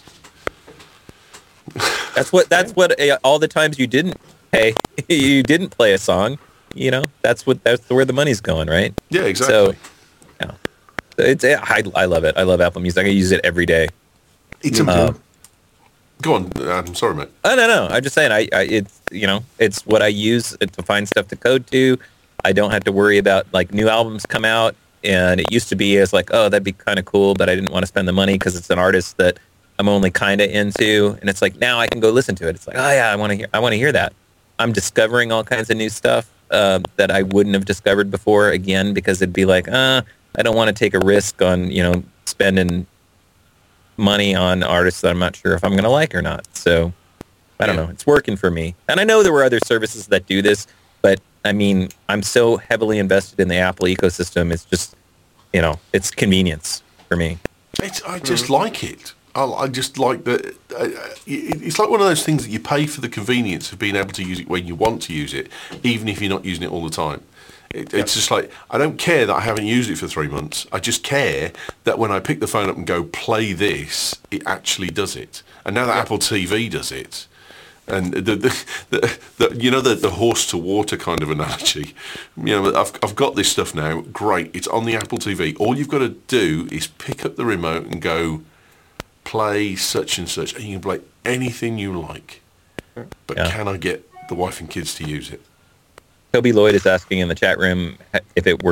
that's what all the times you didn't pay, you didn't play a song. That's where the money's going, right? Yeah, exactly. So, I love it. I love Apple Music. I use it every day. It's important. Go on, I'm sorry, mate. Oh, no. I'm just saying, it's what I use to find stuff to code to. I don't have to worry about like new albums come out, and it used to be as like, oh, that'd be kind of cool, but I didn't want to spend the money because it's an artist that I'm only kind of into, and it's like now I can go listen to it. It's like, oh yeah, I want to hear that. I'm discovering all kinds of new stuff that I wouldn't have discovered before, again, because it'd be like, I don't want to take a risk on spending money on artists that I'm not sure if I'm going to like or not. So I don't know. It's working for me. And I know there were other services that do this, but I mean, I'm so heavily invested in the Apple ecosystem. It's just, it's convenience for me. I just like it. I just like that. It's like one of those things that you pay for the convenience of being able to use it when you want to use it, even if you're not using it all the time. It's just like, I don't care that I haven't used it for 3 months. I just care that when I pick the phone up and go play this, it actually does it. And now that Apple TV does it, and the horse to water kind of analogy, I've got this stuff now. Great, it's on the Apple TV. All you've got to do is pick up the remote and go play such and such, and you can play anything you like. But can I get the wife and kids to use it? Toby Lloyd is asking in the chat room if it works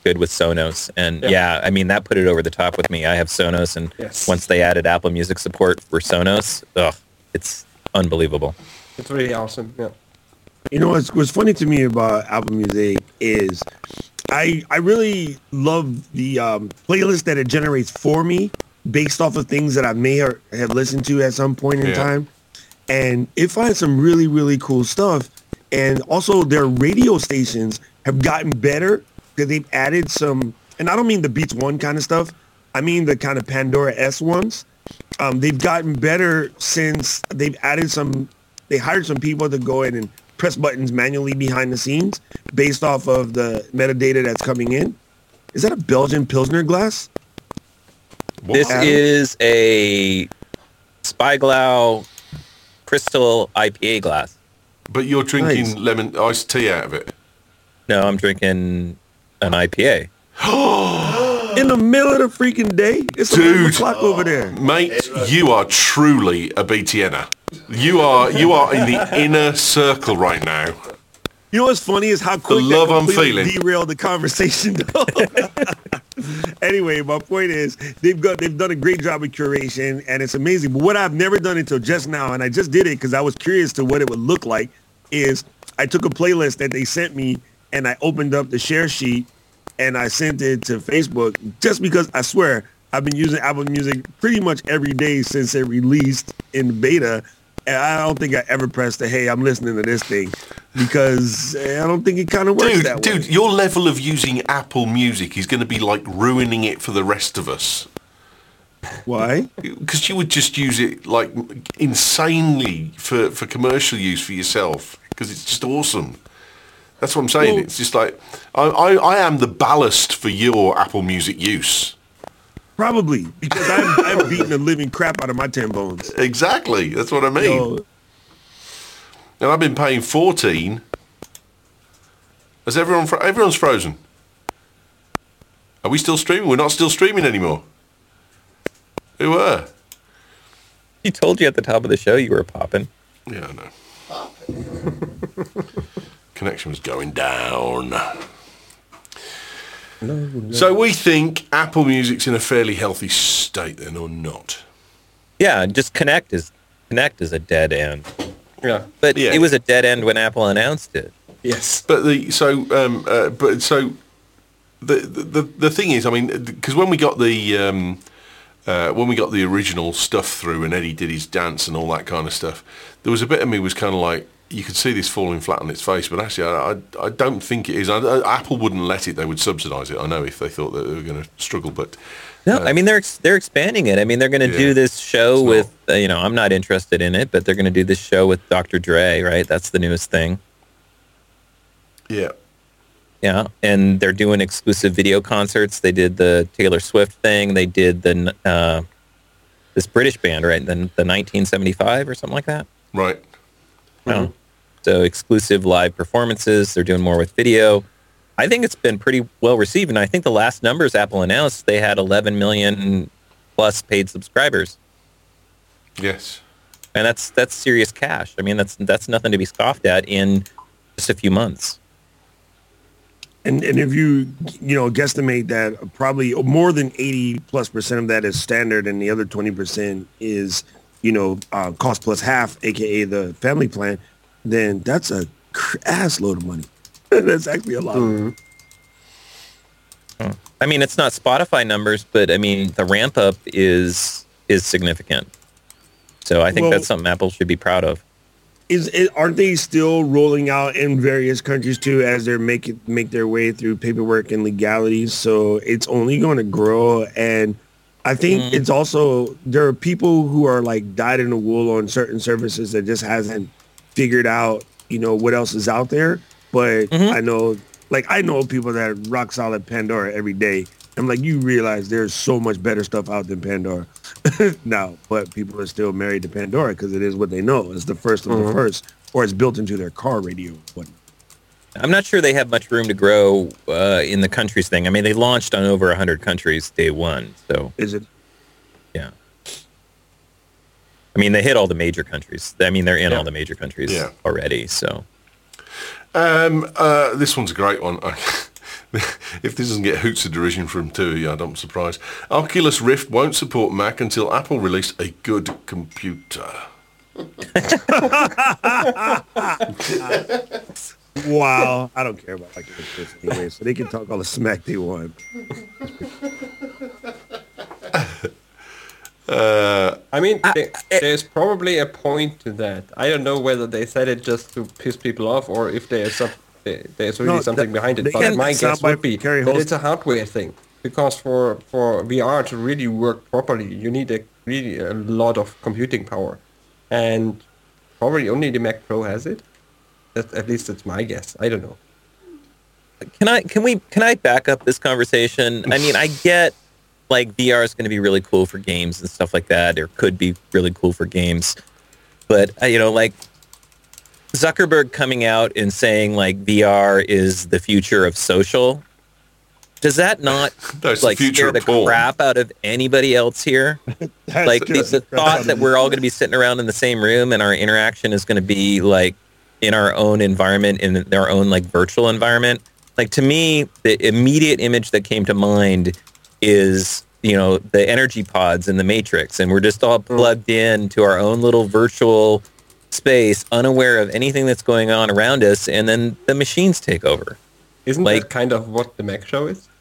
good with Sonos, and Yeah. I mean that put it over the top with me. I have Sonos, and Yes. once they added Apple Music support for Sonos, it's unbelievable. It's really awesome. Yeah. You know what's funny to me about Apple Music is I really love the playlist that it generates for me based off of things that I may or have listened to at some point in Yeah. time. And it finds some really, really cool stuff. And also their radio stations have gotten better because they've added some, and I don't mean the Beats One kind of stuff. I mean the kind of Pandora S ones. They've gotten better since they've added some, they hired some people to go in and press buttons manually behind the scenes based off of the metadata that's coming in. Is that a Belgian Pilsner glass? This Adam? is a Spyglau Crystal IPA glass. But you're drinking Nice. lemon iced tea out of it. No, I'm drinking an IPA. In the middle of the freaking day? It's 11 Dude. o'clock over there. Mate, you are truly a BTNer. You are in the inner circle right now. You know what's funny is how quick love that I'm completely feeling. derailed the conversation. Though. Anyway, my point is they've done a great job of curation, and it's amazing. But what I've never done until just now, and I just did it because I was curious to what it would look like, is I took a playlist that they sent me and I opened up the share sheet and I sent it to Facebook just because I swear I've been using Apple Music pretty much every day since it released in beta. And I don't think I ever pressed the, hey, I'm listening to this thing, because I don't think it kind of works that way. Dude, your level of using Apple Music is going to be like ruining it for the rest of us. Why? Because you would just use it like insanely for commercial use for yourself, because it's just awesome. That's what I'm saying. Well- It's just like, I am the ballast for your Apple Music use. Probably, because I'm beating the living crap out of my 10 bones. Exactly. That's what I mean. So, And I've been paying 14. Has everyone's frozen? Are we still streaming? We're not still streaming anymore. We were. He told you at the top of the show you were popping. Yeah, I know. Connection was going down. So we think Apple Music's in a fairly healthy state then, or not? Yeah, just Connect is a dead end. Yeah. But Yeah. it was a dead end when Apple announced it. Yes. But the thing is, I mean, because when we got the original stuff through and Eddie did his dance and all that kind of stuff, there was a bit of me was kind of like, you could see this falling flat on its face, but actually I don't think it is. Apple wouldn't let it; they would subsidise it. I know if they thought that they were going to struggle, but No, I mean they're expanding it. I mean they're going to Yeah. do this show It's with I'm not interested in it, but they're going to do this show with Dr. Dre, right? That's the newest thing. yeah, Yeah, and they're doing exclusive video concerts. They did the Taylor Swift thing. They did the this British band, right? The 1975 or something like that. right. Oh. So exclusive live performances. They're doing more with video. I think it's been pretty well received, and I think the last numbers Apple announced, they had 11 million plus paid subscribers, Yes. and that's serious cash. I mean, that's nothing to be scoffed at in just a few months. and if you guesstimate that probably more than 80+% of that is standard, and the other 20% is cost plus half, aka the family plan, then that's a ass load of money. That's actually a lot. I mean, it's not Spotify numbers, but I mean, the ramp up is significant. So I think Well- that's something Apple should be proud of. Aren't they still rolling out in various countries too, as they make their way through paperwork and legalities? So it's only going to grow, and I think it's also, there are people who are like dyed in the wool on certain services that just hasn't figured out what else is out there. But I know people that rock solid Pandora every day. I'm like, you realize there's so much better stuff out than Pandora now, but people are still married to Pandora because it is what they know. It's the first of the first, or it's built into their car radio. I'm not sure they have much room to grow in the countries thing. I mean, they launched on over 100 countries day one. So, Is it? yeah. I mean, they hit all the major countries. I mean, they're in all the major countries Yeah. already. So, This one's a great one. If this doesn't get hoots of derision from two of you, I'm surprised. Oculus Rift won't support Mac until Apple released a good computer. Wow. I don't care about like this anyway, so they can talk all the smack they want. I mean, there's probably a point to that. I don't know whether they said it just to piss people off or if there's really something behind it. But my guess would be that it's a hardware thing. Because for VR to really work properly, you need a lot of computing power. And probably only the Mac Pro has it. At least it's my guess. I don't know. Can I back up this conversation? I mean, I get like VR is going to be really cool for games and stuff like that, or could be really cool for games. But like Zuckerberg coming out and saying like VR is the future of social. Does that not like scare the crap out of anybody else here? Like the thought that we're all going to be sitting around in the same room and our interaction is going to be like in our own environment, in our own like virtual environment. Like to me, the immediate image that came to mind is, the energy pods in the Matrix, and we're just all plugged in to our own little virtual space, unaware of anything that's going on around us, and then the machines take over. Isn't that kind of what the Mac show is?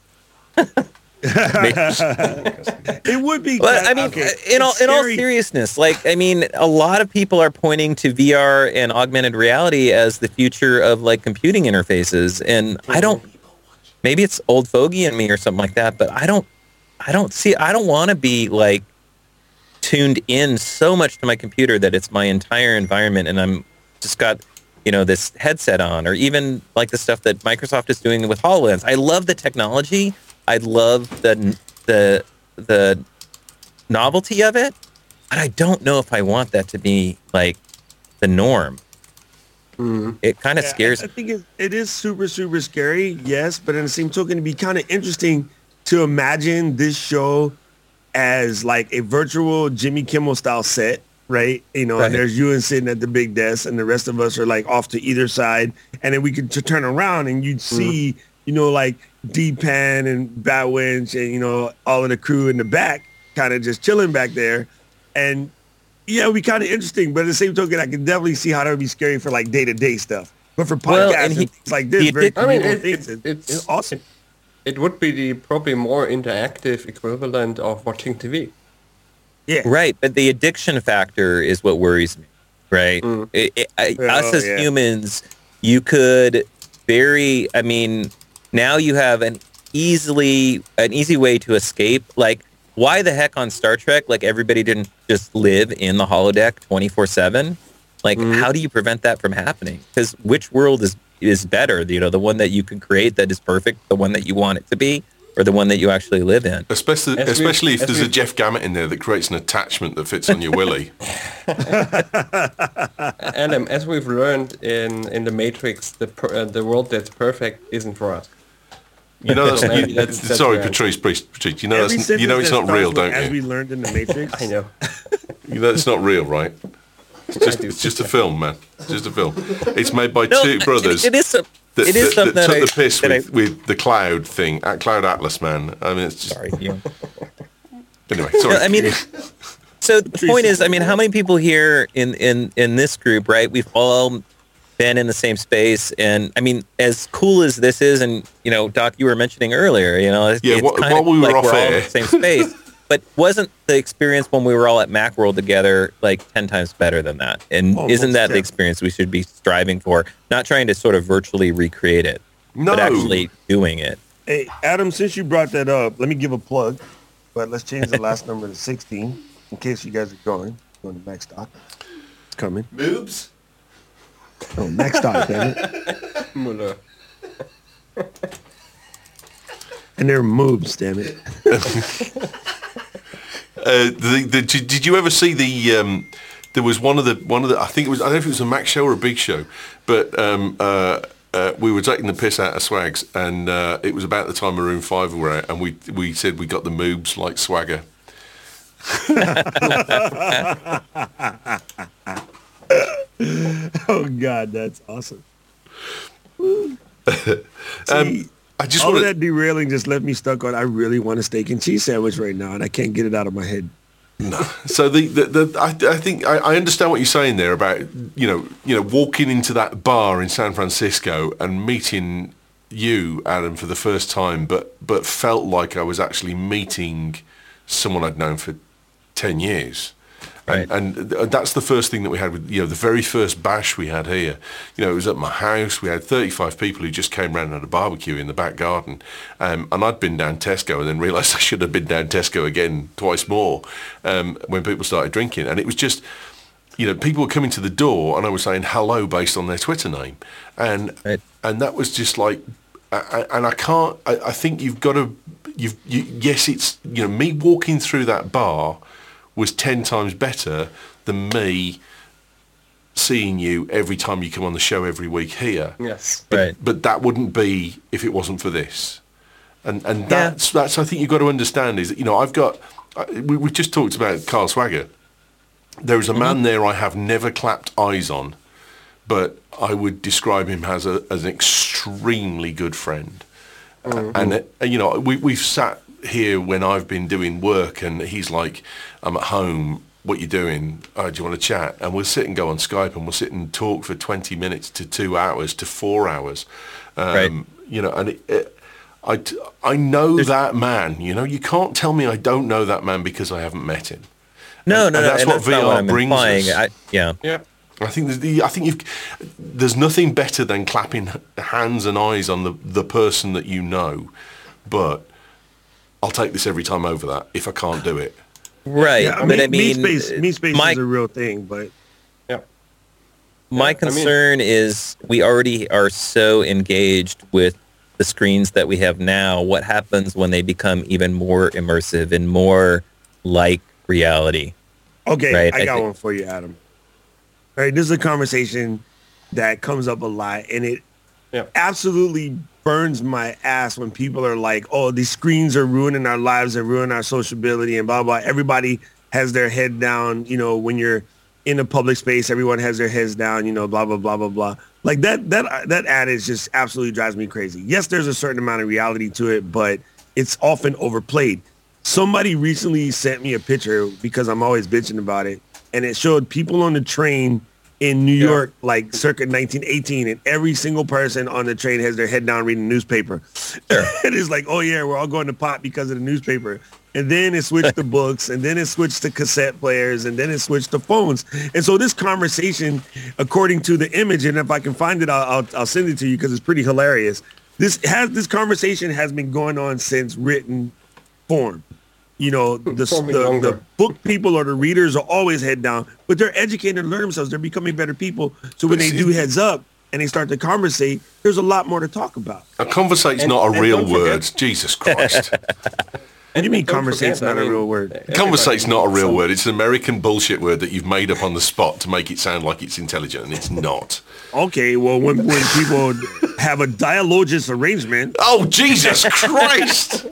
It would be. Well, I mean, in all seriousness, like, I mean, a lot of people are pointing to VR and augmented reality as the future of like computing interfaces, and I don't. Maybe it's old fogey in me or something like that, but I don't want to be like tuned in so much to my computer that it's my entire environment, and I'm just got this headset on, or even like the stuff that Microsoft is doing with HoloLens. I love the technology. I love the novelty of it, but I don't know if I want that to be like the norm. It kind of scares me. I think it is super, super scary, yes, but in the same token, it'd be kind of interesting to imagine this show as like a virtual Jimmy Kimmel style set, right? Right. And there's you and sitting at the big desk, and the rest of us are like off to either side, and then we could turn around and you'd see, like D-Pan and Batwinch and, all of the crew in the back kind of just chilling back there. And yeah, it'd be kind of interesting, but at the same token, I can definitely see how that would be scary for like day-to-day stuff. But for podcasts and things like this, it's awesome. It would be the probably more interactive equivalent of watching TV. Yeah. Right, but the addiction factor is what worries me, right? Us as humans, you could now you have an easy way to escape. Like, why the heck on Star Trek, like, everybody didn't just live in the holodeck 24/7? Like, how do you prevent that from happening? Because which world is better? The one that you can create that is perfect, the one that you want it to be, or the one that you actually live in? Especially if there's a Jeff Gamet in there that creates an attachment that fits on your willy. Adam, as we've learned in the Matrix, the world that's perfect isn't for us. That's sorry, Patrice. You know it's not real, don't you? As we learned in the Matrix. I know. It's not real, right? It's just a film, man. It's just a film. It's made by two brothers. It is something that took the piss with the cloud thing, Cloud Atlas, man. I mean, it's just... Sorry. Anyway, sorry. I mean, so the point is, I mean, how many people here in this group, right? We've all been in the same space, and I mean, as cool as this is, and Doc, you were mentioning earlier, it's kind of we were like off we're all air. in the same space. But wasn't the experience when we were all at Macworld together like 10 times better than that? And isn't that the experience we should be striving for? Not trying to sort of virtually recreate it, but actually doing it. Hey, Adam, since you brought that up, let me give a plug. But let's change the last number to 16 in case you guys are going to MacStock. It's coming. Moobs? Oh, MacStock, damn it. Muller. And they're moves, damn it. Did you ever see the? There was one of the. I think it was. I don't know if it was a Mac show or a Big Show, but we were taking the piss out of Swags, and it was about the time Maroon 5 were out, and we said we got the moobs like Swagger. Oh God, that's awesome. I just All want of that derailing just left me stuck on, I really want a steak and cheese sandwich right now, and I can't get it out of my head. No. So I think I understand what you're saying there about walking into that bar in San Francisco and meeting you, Adam, for the first time, but felt like I was actually meeting someone I'd known for 10 years. Right. And that's the first thing that we had with, the very first bash we had here. It was at my house. We had 35 people who just came round and had a barbecue in the back garden. And I'd been down Tesco and then realised I should have been down Tesco again twice more when people started drinking. And it was just, people were coming to the door and I was saying hello based on their Twitter name. And that was just like, and I think you've got to, yes, it's, me walking through that bar was 10 times better than me seeing you every time you come on the show every week here. Yes. But that wouldn't be if it wasn't for this. And that's I think you've got to understand is that, we've just talked about Carl Swagger. There is a man there I have never clapped eyes on, but I would describe him as an extremely good friend. And we've sat here when I've been doing work and he's like, I'm at home, what you doing? Do you want to chat? And we'll sit and go on Skype and we'll sit and talk for 20 minutes to 2 hours to 4 hours. And I know that man, you can't tell me I don't know that man because I haven't met him. No, and that's what VR brings us. Yeah. I think there's nothing better than clapping hands and eyes on the person that you know, but I'll take this every time over that if I can't do it. Right. Yeah, but meat space is a real thing, but my concern is we already are so engaged with the screens that we have now. What happens when they become even more immersive and more like reality? Okay, right? I got one for you, Adam. All right, this is a conversation that comes up a lot, and it absolutely burns my ass when people are like, oh, these screens are ruining our lives and ruining our sociability and blah, blah. Everybody has their head down, when you're in a public space, everyone has their heads down, blah, blah, blah, blah, blah. Like that adage just absolutely drives me crazy. Yes, there's a certain amount of reality to it, but it's often overplayed. Somebody recently sent me a picture because I'm always bitching about it, and it showed people on the train in New York, like circa 1918, and every single person on the train has their head down reading the newspaper. And it's like, oh yeah, we're all going to pot because of the newspaper. And then it switched to books, and then it switched to cassette players, and then it switched to phones. And so this conversation, according to the image, and if I can find it, I'll send it to you because it's pretty hilarious. This conversation has been going on since written form. The book people or the readers are always head down, but they're educated and learn themselves. They're becoming better people. So when they do heads up and they start to conversate, there's a lot more to talk about. A conversate's not a real word. Jesus Christ. What do you mean conversate's not a real word? Conversate's not a real word. It's an American bullshit word that you've made up on the spot to make it sound like it's intelligent, and it's not. Okay, well, when people have a dialogous arrangement... Oh, Jesus Christ!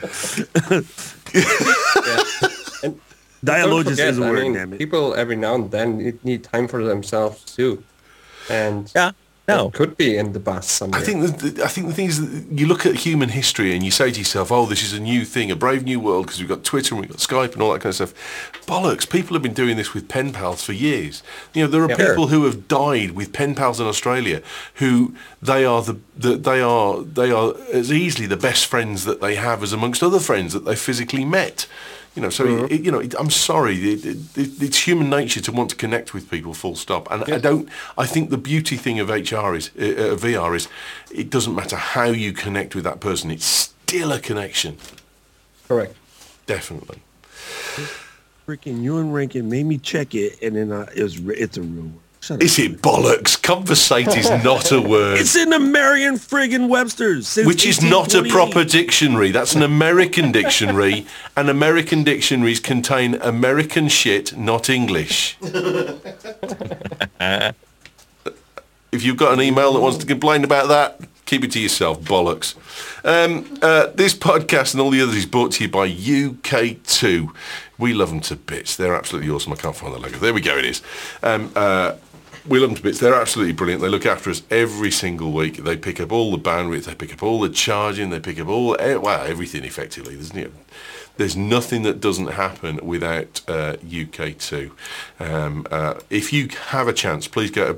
Dialogous is a word, damn it. People every now and then need time for themselves too, and it could be in the bus somewhere. I think the thing is that you look at human history and you say to yourself, "Oh, this is a new thing, a brave new world," because we've got Twitter and we've got Skype and all that kind of stuff. Bollocks! People have been doing this with pen pals for years. There are people who have died with pen pals in Australia who they are they are as easily the best friends that they have as amongst other friends that they physically met. I'm sorry. It's human nature to want to connect with people. Full stop. And I think the beauty thing of VR is, it doesn't matter how you connect with that person. It's still a connection. Correct. Definitely. Freaking Ewan Rankin made me check it, and then it's a real word. Is it bollocks? Conversate is not a word. It's in the Merriam-Friggin-Webster's. Which is not a proper dictionary. That's an American dictionary, and American dictionaries contain American shit, not English. If you've got an email that wants to complain about that, keep it to yourself, bollocks. This podcast and all the others is brought to you by UK2. We love them to bits. They're absolutely awesome. I can't find the logo. There we go, it is. We love them to bits. They're absolutely brilliant. They look after us every single week. They pick up all the bandwidth. They pick up all the charging. They pick up everything effectively. There's nothing that doesn't happen without UK2. If you have a chance, please go to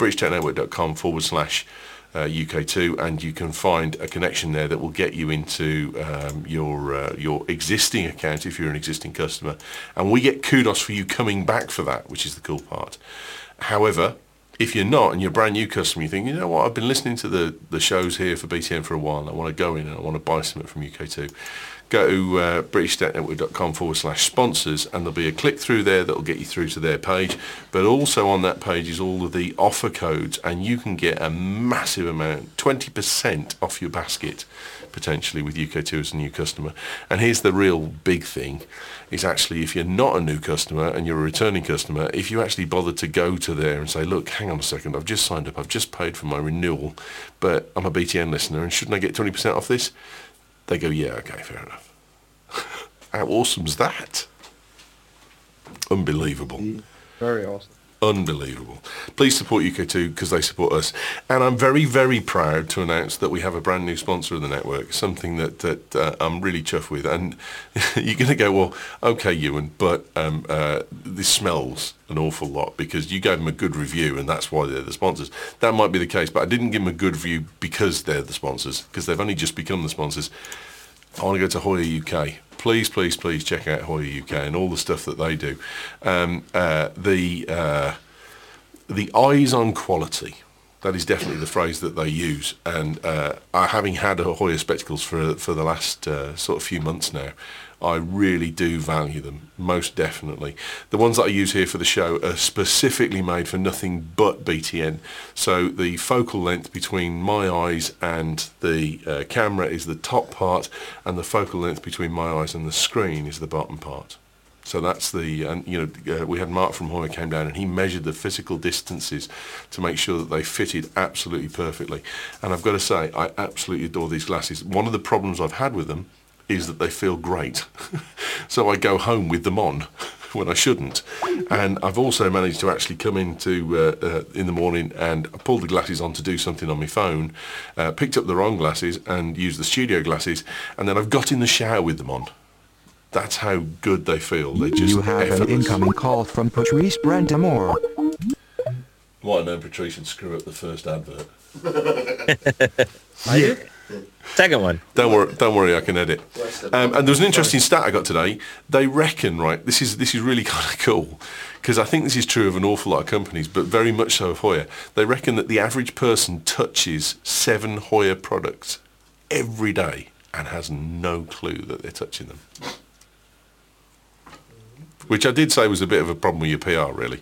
BritishTechNetwork.com/UK2, and you can find a connection there that will get you into your existing account if you're an existing customer. And we get kudos for you coming back for that, which is the cool part. However, if you're not and you're a brand new customer, you think, you know what, I've been listening to the shows here for BTN for a while and I want to go in and I want to buy something from UK2. Go to BritishTechNetwork.com/sponsors, and there'll be a click through there that'll get you through to their page. But also on that page is all of the offer codes, and you can get a massive amount, 20% off your basket, potentially, with UK2 as a new customer. And here's the real big thing, is actually if you're not a new customer and you're a returning customer, if you actually bother to go to there and say, look, hang on a second, I've just signed up, I've just paid for my renewal, but I'm a BTN listener, and shouldn't I get 20% off this? They go, yeah, okay, fair enough. How awesome's that? Unbelievable. Very awesome. Unbelievable. Please support UK2 because they support us. And I'm very, very proud to announce that we have a brand new sponsor of the network, something that I'm really chuffed with. And you're going to go, well, okay, Ewan, but this smells an awful lot because you gave them a good review and that's why they're the sponsors. That might be the case, but I didn't give them a good review because they're the sponsors, because they've only just become the sponsors. I want to go to Hoya UK. Please, please, please check out Hoya UK and all the stuff that they do. The eyes on quality, that is definitely the phrase that they use. And having had Hoya spectacles for the last sort of few months now, I really do value them, most definitely. The ones that I use here for the show are specifically made for nothing but BTN. So the focal length between my eyes and the camera is the top part, and the focal length between my eyes and the screen is the bottom part. So that's we had Mark from Hoya came down and he measured the physical distances to make sure that they fitted absolutely perfectly. And I've got to say, I absolutely adore these glasses. One of the problems I've had with them is that they feel great. So I go home with them on when I shouldn't. And I've also managed to actually come into in the morning and I pulled the glasses on to do something on my phone, picked up the wrong glasses and used the studio glasses, and then I've got in the shower with them on. That's how good they feel. They just You have effortless. an incoming call from Patrice Brentamore. Might have known Patrice would screw up the first advert. Yeah. Second one. Don't worry, I can edit. And there was an interesting stat I got today. They reckon, right, this is really kind of cool, because I think this is true of an awful lot of companies, but very much so of Hoya. They reckon that the average person touches 7 Hoya products every day and has no clue that they're touching them. Which I did say was a bit of a problem with your PR, really.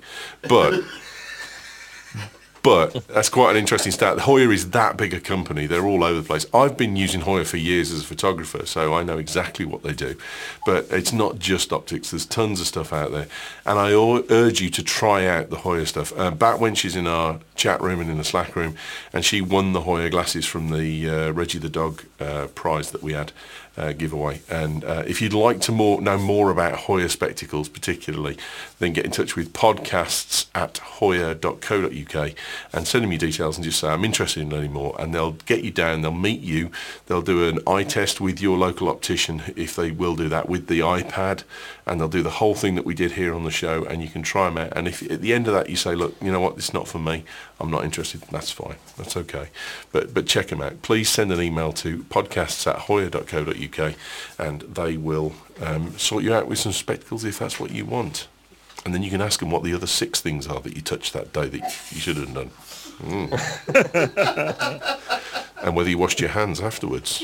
But that's quite an interesting stat. Hoya is that big a company. They're all over the place. I've been using Hoya for years as a photographer, so I know exactly what they do. But it's not just optics. There's tons of stuff out there. And I urge you to try out the Hoya stuff. Back when she's in our chat room and in the Slack room, and she won the Hoya glasses from the Reggie the Dog prize that we had. Giveaway. And if you'd like to know more about Hoya spectacles particularly, then get in touch with podcasts@hoya.co.uk and send them your details and just say, I'm interested in learning more. And they'll get you down, they'll meet you, they'll do an eye test with your local optician, if they will do that, with the iPad, and they'll do the whole thing that we did here on the show, and you can try them out. And if at the end of that you say, look, you know what, this is not for me, I'm not interested, that's fine, that's okay. But check them out. Please send an email to podcasts@hoya.co.uk and they will sort you out with some spectacles if that's what you want. And then you can ask them what the other 6 things are that you touched that day that you should have done. And whether you washed your hands afterwards.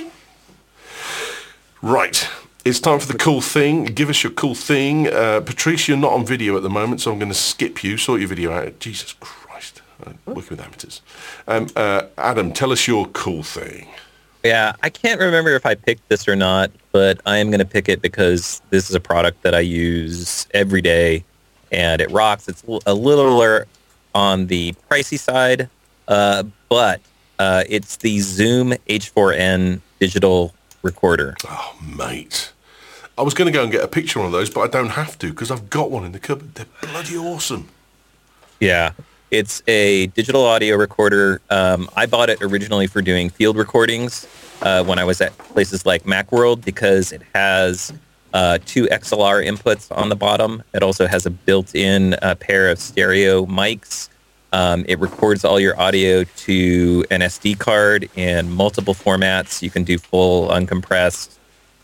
Right. It's time for the cool thing. Give us your cool thing. Patrice, you're not on video at the moment, so I'm going to skip you. Sort your video out. Jesus Christ. Working with amateurs. Adam, tell us your cool thing. Yeah, I can't remember if I picked this or not, but I am going to pick it because this is a product that I use every day, and it rocks. It's a little on the pricey side, but it's the Zoom H4n digital recorder. Oh, mate. I was going to go and get a picture of one of those, but I don't have to because I've got one in the cupboard. They're bloody awesome. Yeah. It's a digital audio recorder. I bought it originally for doing field recordings when I was at places like Macworld because it has 2 XLR inputs on the bottom. It also has a built-in pair of stereo mics. It records all your audio to an SD card in multiple formats. You can do full uncompressed,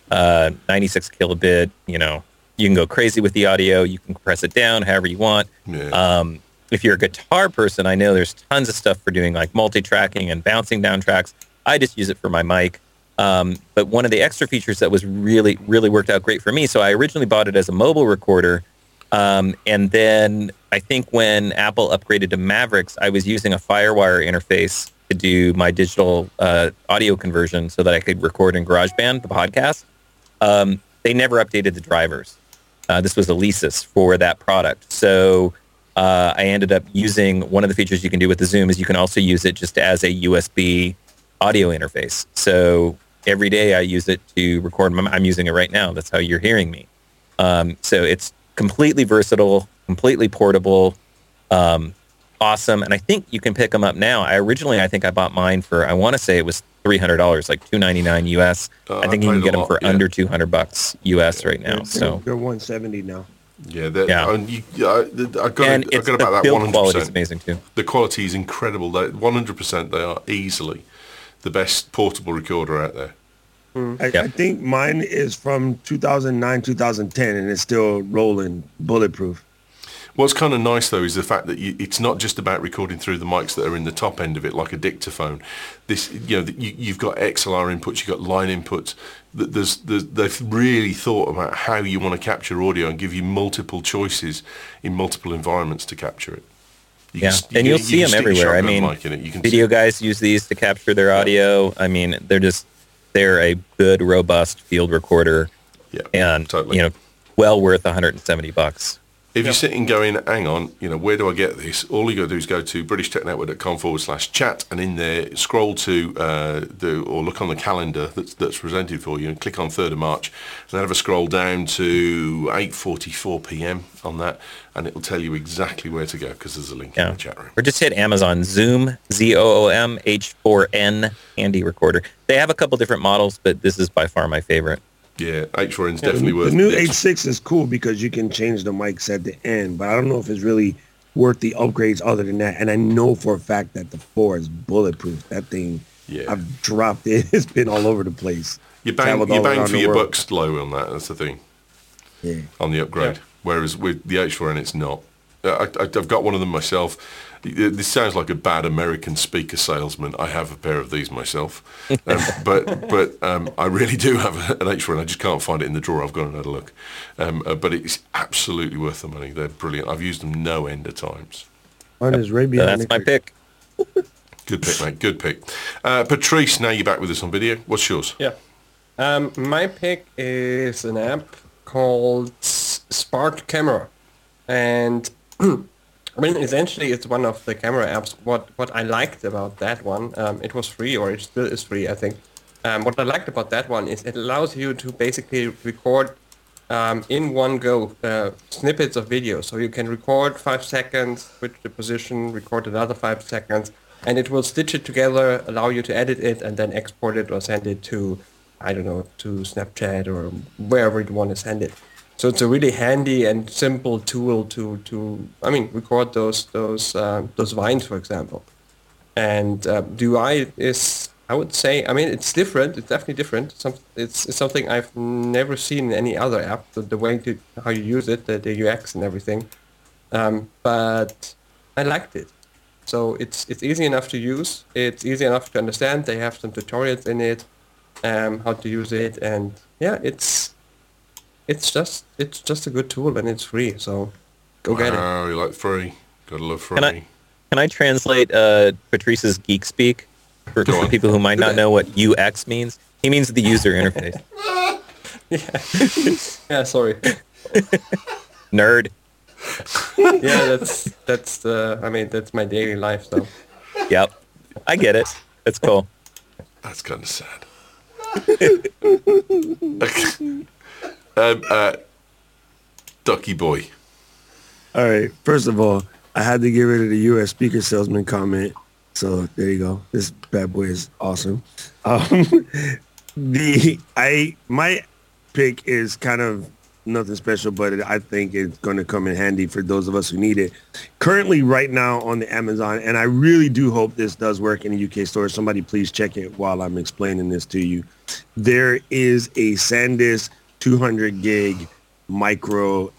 96 kilobit. You can go crazy with the audio. You can compress it down however you want. Yeah. If you're a guitar person, I know there's tons of stuff for doing like multi-tracking and bouncing down tracks. I just use it for my mic. But one of the extra features that was really, really worked out great for me. So I originally bought it as a mobile recorder. And then I think when Apple upgraded to Mavericks, I was using a FireWire interface to do my digital audio conversion so that I could record in GarageBand, the podcast. They never updated the drivers. This was Alesis for that product. So I ended up using one of the features you can do with the Zoom is you can also use it just as a USB audio interface. So every day I use it to record. I'm using it right now. That's how you're hearing me. So it's completely versatile, completely portable, awesome. And I think you can pick them up now. I think I bought mine for, I want to say it was $300, like $299 US. I think you can get them for under $200 US right now. So they're $170 now. Yeah, and I got about that build 100%. quality is amazing too. The quality is incredible. 100%, they are easily the best portable recorder out there. I think mine is from 2009, 2010, and it's still rolling, bulletproof. What's kind of nice, though, is the fact that it's not just about recording through the mics that are in the top end of it, like a dictaphone. You've got XLR inputs, you've got line inputs. They've really thought about how you want to capture audio and give you multiple choices in multiple environments to capture it. You'll see them everywhere. I mean, video guys use these to capture their audio. I mean, they're a good, robust field recorder. Yeah, and totally. Well worth $170. If you're sitting going, hang on, where do I get this? All you got to do is go to BritishTechNetwork.com/chat, and in there, scroll to or look on the calendar that's presented for you, and click on 3rd of March, and then have a scroll down to 8:44 p.m. on that, and it'll tell you exactly where to go because there's a link in the chat room. Or just hit Amazon Zoom, ZOOM H4n handy recorder. They have a couple different models, but this is by far my favorite. Yeah, H4n is definitely worth it. The new H6 is cool because you can change the mics at the end, but I don't know if it's really worth the upgrades other than that. And I know for a fact that the 4 is bulletproof. That thing, I've dropped it. It's been all over the place. You bang for your bucks low on that. That's the thing. Yeah. On the upgrade. Yeah. Whereas with the H4n, it's not. I've got one of them myself. This sounds like a bad American speaker salesman. I have a pair of these myself, but I really do have an H4n. I just can't find it in the drawer. I've got another look, but it's absolutely worth the money. They're brilliant. I've used them no end of times. Mine is right behind That's my pick. Good pick, mate. Good pick. Patrice, now you're back with us on video. What's yours? Yeah. My pick is an app called Spark Camera, and essentially it's one of the camera apps. What I liked about that one, it was free, or it still is free, I think. What I liked about that one is it allows you to basically record in one go snippets of video. So you can record 5 seconds, switch the position, record another 5 seconds, and it will stitch it together, allow you to edit it, and then export it or send it to, I don't know, to Snapchat or wherever you want to send it. So it's a really handy and simple tool to record those vines, for example. And the UI is, I would say, it's different. It's definitely different. It's something I've never seen in any other app. The way how you use it, the UX and everything. But I liked it. So it's easy enough to use. It's easy enough to understand. They have some tutorials in it, how to use it, and yeah, it's just a good tool, and it's free, so go get it. Oh, you like free? Gotta love free. Can I translate Patrice's geek speak for people who might not know what UX means? He means the user interface. Yeah, sorry. Nerd. Yeah, that's my daily life, so. Yep, I get it. It's cool. That's kind of sad. Ducky boy. All right. First of all, I had to get rid of the U.S. speaker salesman comment. So there you go. This bad boy is awesome. My pick is kind of nothing special, but I think it's going to come in handy for those of us who need it. Currently, right now on the Amazon, and I really do hope this does work in the UK store. Somebody please check it while I'm explaining this to you. There is a SanDisk 200 gig micro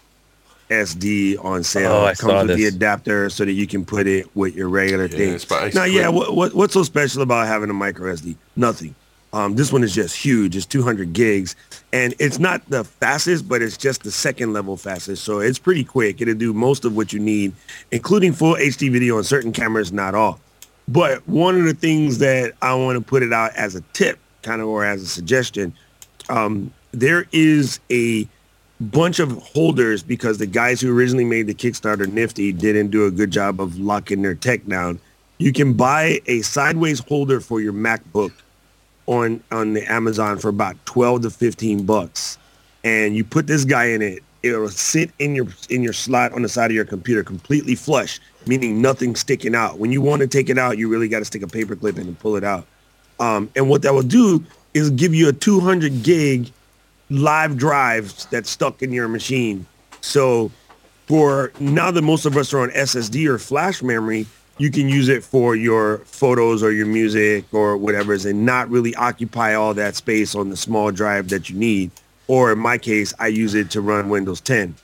SD on sale. Oh, I It saw comes with the this. adapter so that you can put it with your regular thing. it's about 80 Now, yeah, quid. what's so special about having a micro SD? Nothing. This one is just huge. It's 200 gigs, and it's not the fastest, but it's just the second level fastest. So it's pretty quick. It'll do most of what you need, including full HD video on certain cameras, not all. But one of the things that I want to put it out as a tip, kind of, or as a suggestion, there is a bunch of holders because the guys who originally made the Kickstarter Nifty didn't do a good job of locking their tech down. You can buy a sideways holder for your MacBook on the Amazon for about 12 to 15 bucks, and you put this guy in it. It'll sit in your slot on the side of your computer completely flush, meaning nothing sticking out. When you want to take it out, you really got to stick a paper clip in and pull it out. And what that will do is give you a 200 gig live drive that's stuck in your machine. So for now that most of us are on SSD or flash memory, you can use it for your photos or your music or whatever, and not really occupy all that space on the small drive that you need. Or in my case, I use it to run Windows 10.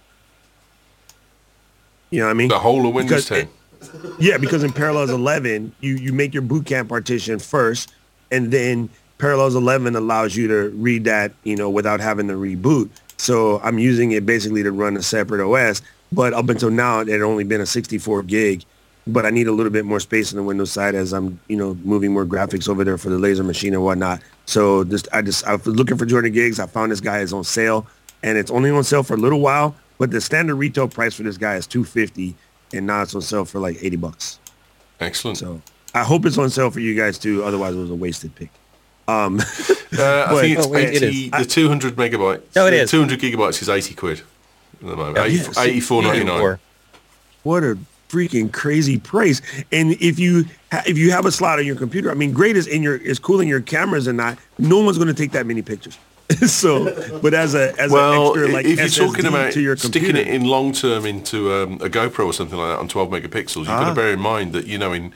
You know what I mean? The whole of Windows 10. Yeah, because in Parallels 11, you make your boot camp partition first, and then Parallels 11 allows you to read that, without having to reboot. So I'm using it basically to run a separate OS. But up until now, it had only been a 64 gig. But I need a little bit more space on the Windows side as I'm, moving more graphics over there for the laser machine and whatnot. So I was looking for 200 gigs. I found this guy is on sale, and it's only on sale for a little while. But the standard retail price for this guy is $250, and now it's on sale for like $80. Excellent. So I hope it's on sale for you guys too. Otherwise, it was a wasted pick. I think it's wait, it 80. is. The 200 megabytes. No, it the is. 200 gigabytes is 80 quid at the moment. Yeah, 84.99. What a freaking crazy price! And if you have a slot on your computer, I mean, great is cool in your cameras and not. No one's going to take that many pictures. So, but as an extra like if SSD you're talking about to your sticking computer, it in long term into a GoPro or something like that on 12 megapixels, you've got to bear in mind that in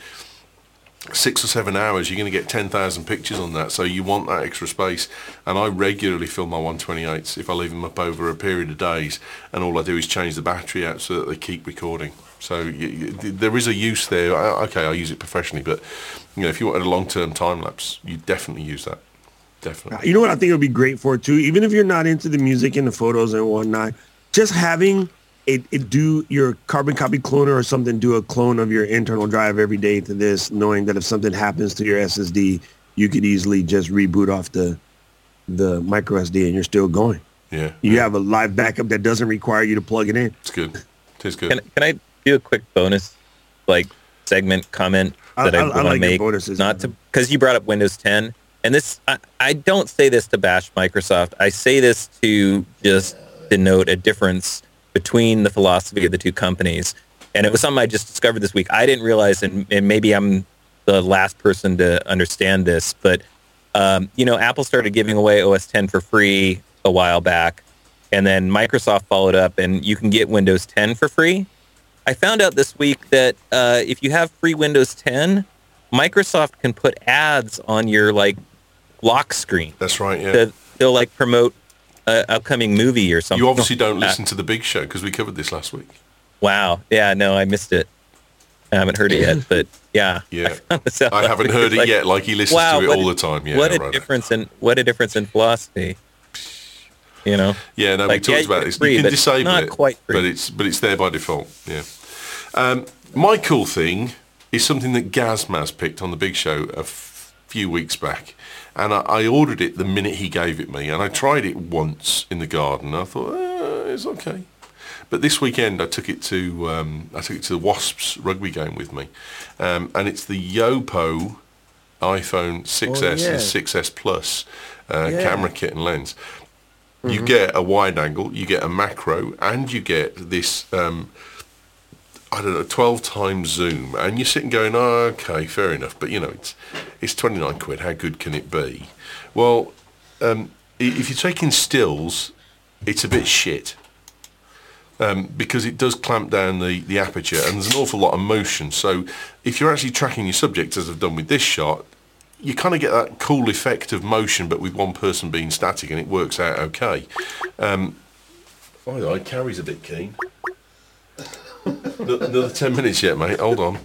6 or 7 hours you're going to get 10,000 pictures on that. So you want that extra space. And I regularly film my 128s if I leave them up over a period of days, and all I do is change the battery out so that they keep recording. So there is a use there. I use it professionally, but if you wanted a long-term time lapse, you definitely use that. Definitely. you know what I think it would be great for too, even if you're not into the music and the photos and whatnot, just having it do your carbon copy cloner or something, do a clone of your internal drive every day to this, knowing that if something happens to your SSD, you could easily just reboot off the micro SD and you're still going. Yeah. You have a live backup that doesn't require you to plug it in. It's good. It is good. Can I do a quick bonus, segment comment that I want to like your make? bonuses. Not to, because you brought up Windows 10, and this I don't say this to bash Microsoft. I say this to just denote a difference between the philosophy of the two companies. And it was something I just discovered this week. I didn't realize, and maybe I'm the last person to understand this, but Apple started giving away OS 10 for free a while back, and then Microsoft followed up, and you can get Windows 10 for free. I found out this week that if you have free Windows 10, Microsoft can put ads on your lock screen. That's right, yeah. They'll promote an upcoming movie or something. You obviously don't listen to The Big Show because we covered this last week. Wow. Yeah, no, I missed it. I haven't heard it yet, but yeah. Yeah. I haven't heard it yet, he listens to it all the time. Yeah, what a difference in philosophy. Yeah, no, we talked about this. Free, you can disable not it, quite free. but it's there by default. Yeah. My cool thing is something that Gazmaz picked on The Big Show a few weeks back, and I ordered it the minute he gave it me, and I tried it once in the garden. I thought it's okay, but this weekend I took it to the Wasps rugby game with me, and it's the Yopo iPhone 6S and 6S Plus camera kit and lens. You get a wide angle, you get a macro, and you get this I don't know, 12 times zoom, and you're sitting going, oh, okay, fair enough, but it's 29 quid, how good can it be? Well, if you're taking stills, it's a bit shit. Because it does clamp down the aperture, and there's an awful lot of motion. So if you're actually tracking your subject, as I've done with this shot, you kind of get that cool effect of motion, but with one person being static, and it works out okay. My eye carries a bit keen. Another 10 minutes yet, mate. Hold on.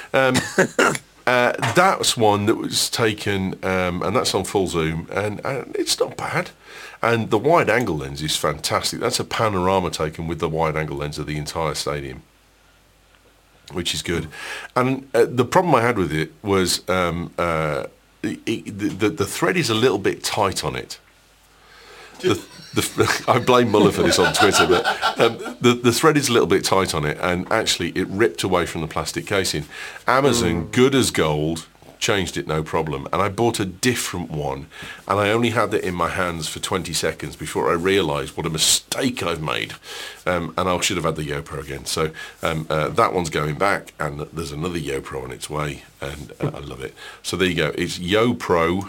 That's one that was taken, and that's on full zoom, and it's not bad. And the wide angle lens is fantastic. That's a panorama taken with the wide angle lens of the entire stadium, which is good. And the problem I had with it was the thread is a little bit tight on it. I blame Muller for this on Twitter, but the thread is a little bit tight on it, and actually it ripped away from the plastic casing. Amazon, good as gold, changed it no problem, and I bought a different one, and I only had it in my hands for 20 seconds before I realised what a mistake I've made, and I should have had the YoPro again. So that one's going back, and there's another YoPro on its way, and I love it. So there you go. It's YoPro,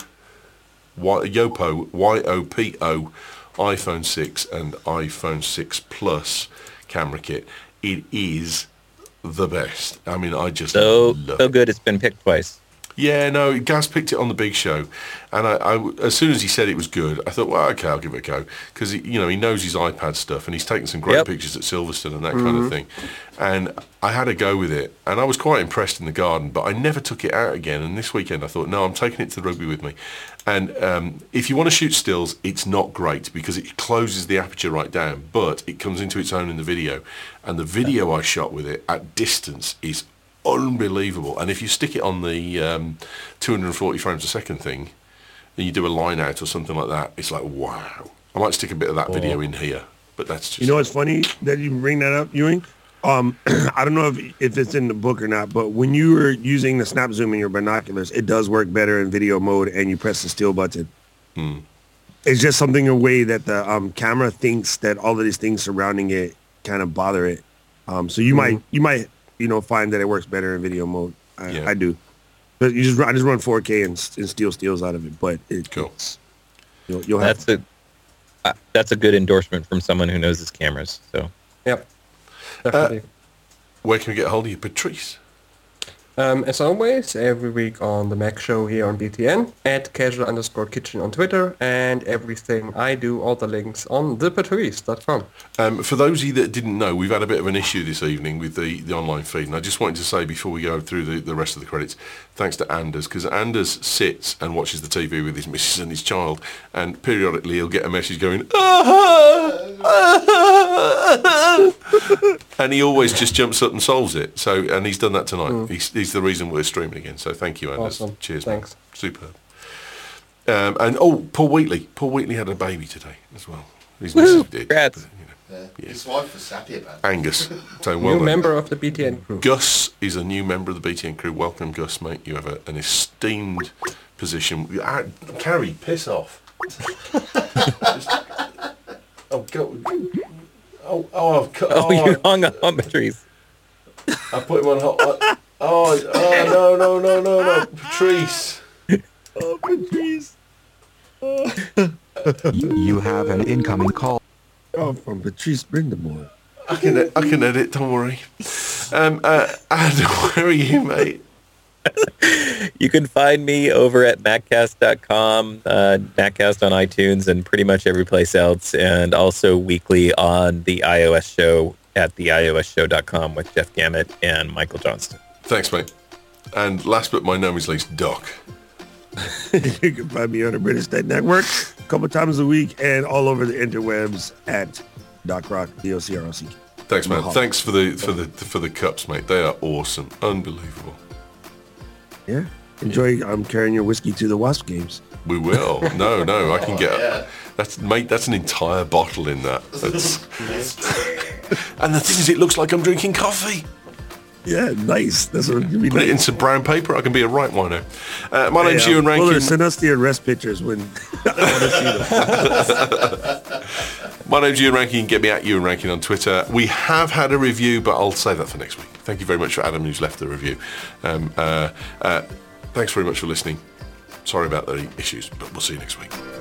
YoPo, iPhone 6 and iPhone 6 Plus camera kit. It is the best. I mean, I just love it. So good it's been picked twice. Yeah, no, Gaz picked it on the big show, and I as soon as he said it was good, I thought, well, okay, I'll give it a go, because he knows his iPad stuff, and he's taken some great pictures at Silverstone and that kind of thing, and I had a go with it, and I was quite impressed in the garden, but I never took it out again. And this weekend I thought, no, I'm taking it to the rugby with me, and if you want to shoot stills, it's not great because it closes the aperture right down, but it comes into its own in the video, and the video I shot with it at distance is unbelievable. And if you stick it on the 240 frames a second thing and you do a line out or something like that, it's like, wow. I might stick a bit of that video in here, but that's just... You know what's funny that you bring that up, Ewing? I don't know if it's in the book or not, but when you were using the snap zoom in your binoculars, it does work better in video mode, and you press the still button. It's just something, a way that the camera thinks that all of these things surrounding it kind of bother it. So you might find that it works better in video mode. I do. But I just run 4K and steal steals out of it. But cool. You'll have that's a good endorsement from someone who knows his cameras. So Yep. Definitely. Where can we get a hold of you, Patrice? As always, every week on the Mac Show here on BTN, at casual_kitchen on Twitter, and everything I do, all the links on thepatrice.com. For those of you that didn't know, we've had a bit of an issue this evening with the online feed, and I just wanted to say before we go through the rest of the credits, thanks to Anders, because Anders sits and watches the TV with his missus and his child, and periodically he'll get a message going, and he always just jumps up and solves it. So, and he's done that tonight. He's the reason we're streaming again. So thank you, Anders. Awesome. Cheers. Thanks. Man. Superb. And Paul Wheatley. Paul Wheatley had a baby today as well. His missus did. Congrats. His wife was happy about it. Angus. So New member of the BTN crew. Gus is a new member of the BTN crew. Welcome, Gus, mate. You have an esteemed position. Carrie, piss off. Go. I've cut. you hung up on Patrice. I put him on hot. No, Patrice. Oh, Patrice. You have an incoming call. Oh, from Patrice Brindamore. I can edit. Don't worry. Ad, where are you, mate? You can find me over at Maccast.com, Maccast on iTunes, and pretty much every place else, and also weekly on the iOS show at theiosshow.com with Jeff Gamet and Michael Johnston. Thanks, mate. And last but by no means least, Doc. You can find me on the British State Network a couple times a week and all over the interwebs at Doc Rock, DOCROC. Thanks, man. Thanks for the cups, mate. They are awesome. Unbelievable. Yeah. Enjoy carrying your whiskey to the Wasp games. We will. No, I can get that's an entire bottle in that. And the thing is, it looks like I'm drinking coffee. Yeah, nice. That's what it'd be. Put it in some brown paper. I can be a right wino. My name's Ewan Rankin. Send us the arrest pictures when I want to see them. My name's Ewan Rankin. You can get me at Ewan Rankin on Twitter. We have had a review, but I'll save that for next week. Thank you very much for Adam, who's left the review. Thanks very much for listening. Sorry about the issues, but we'll see you next week.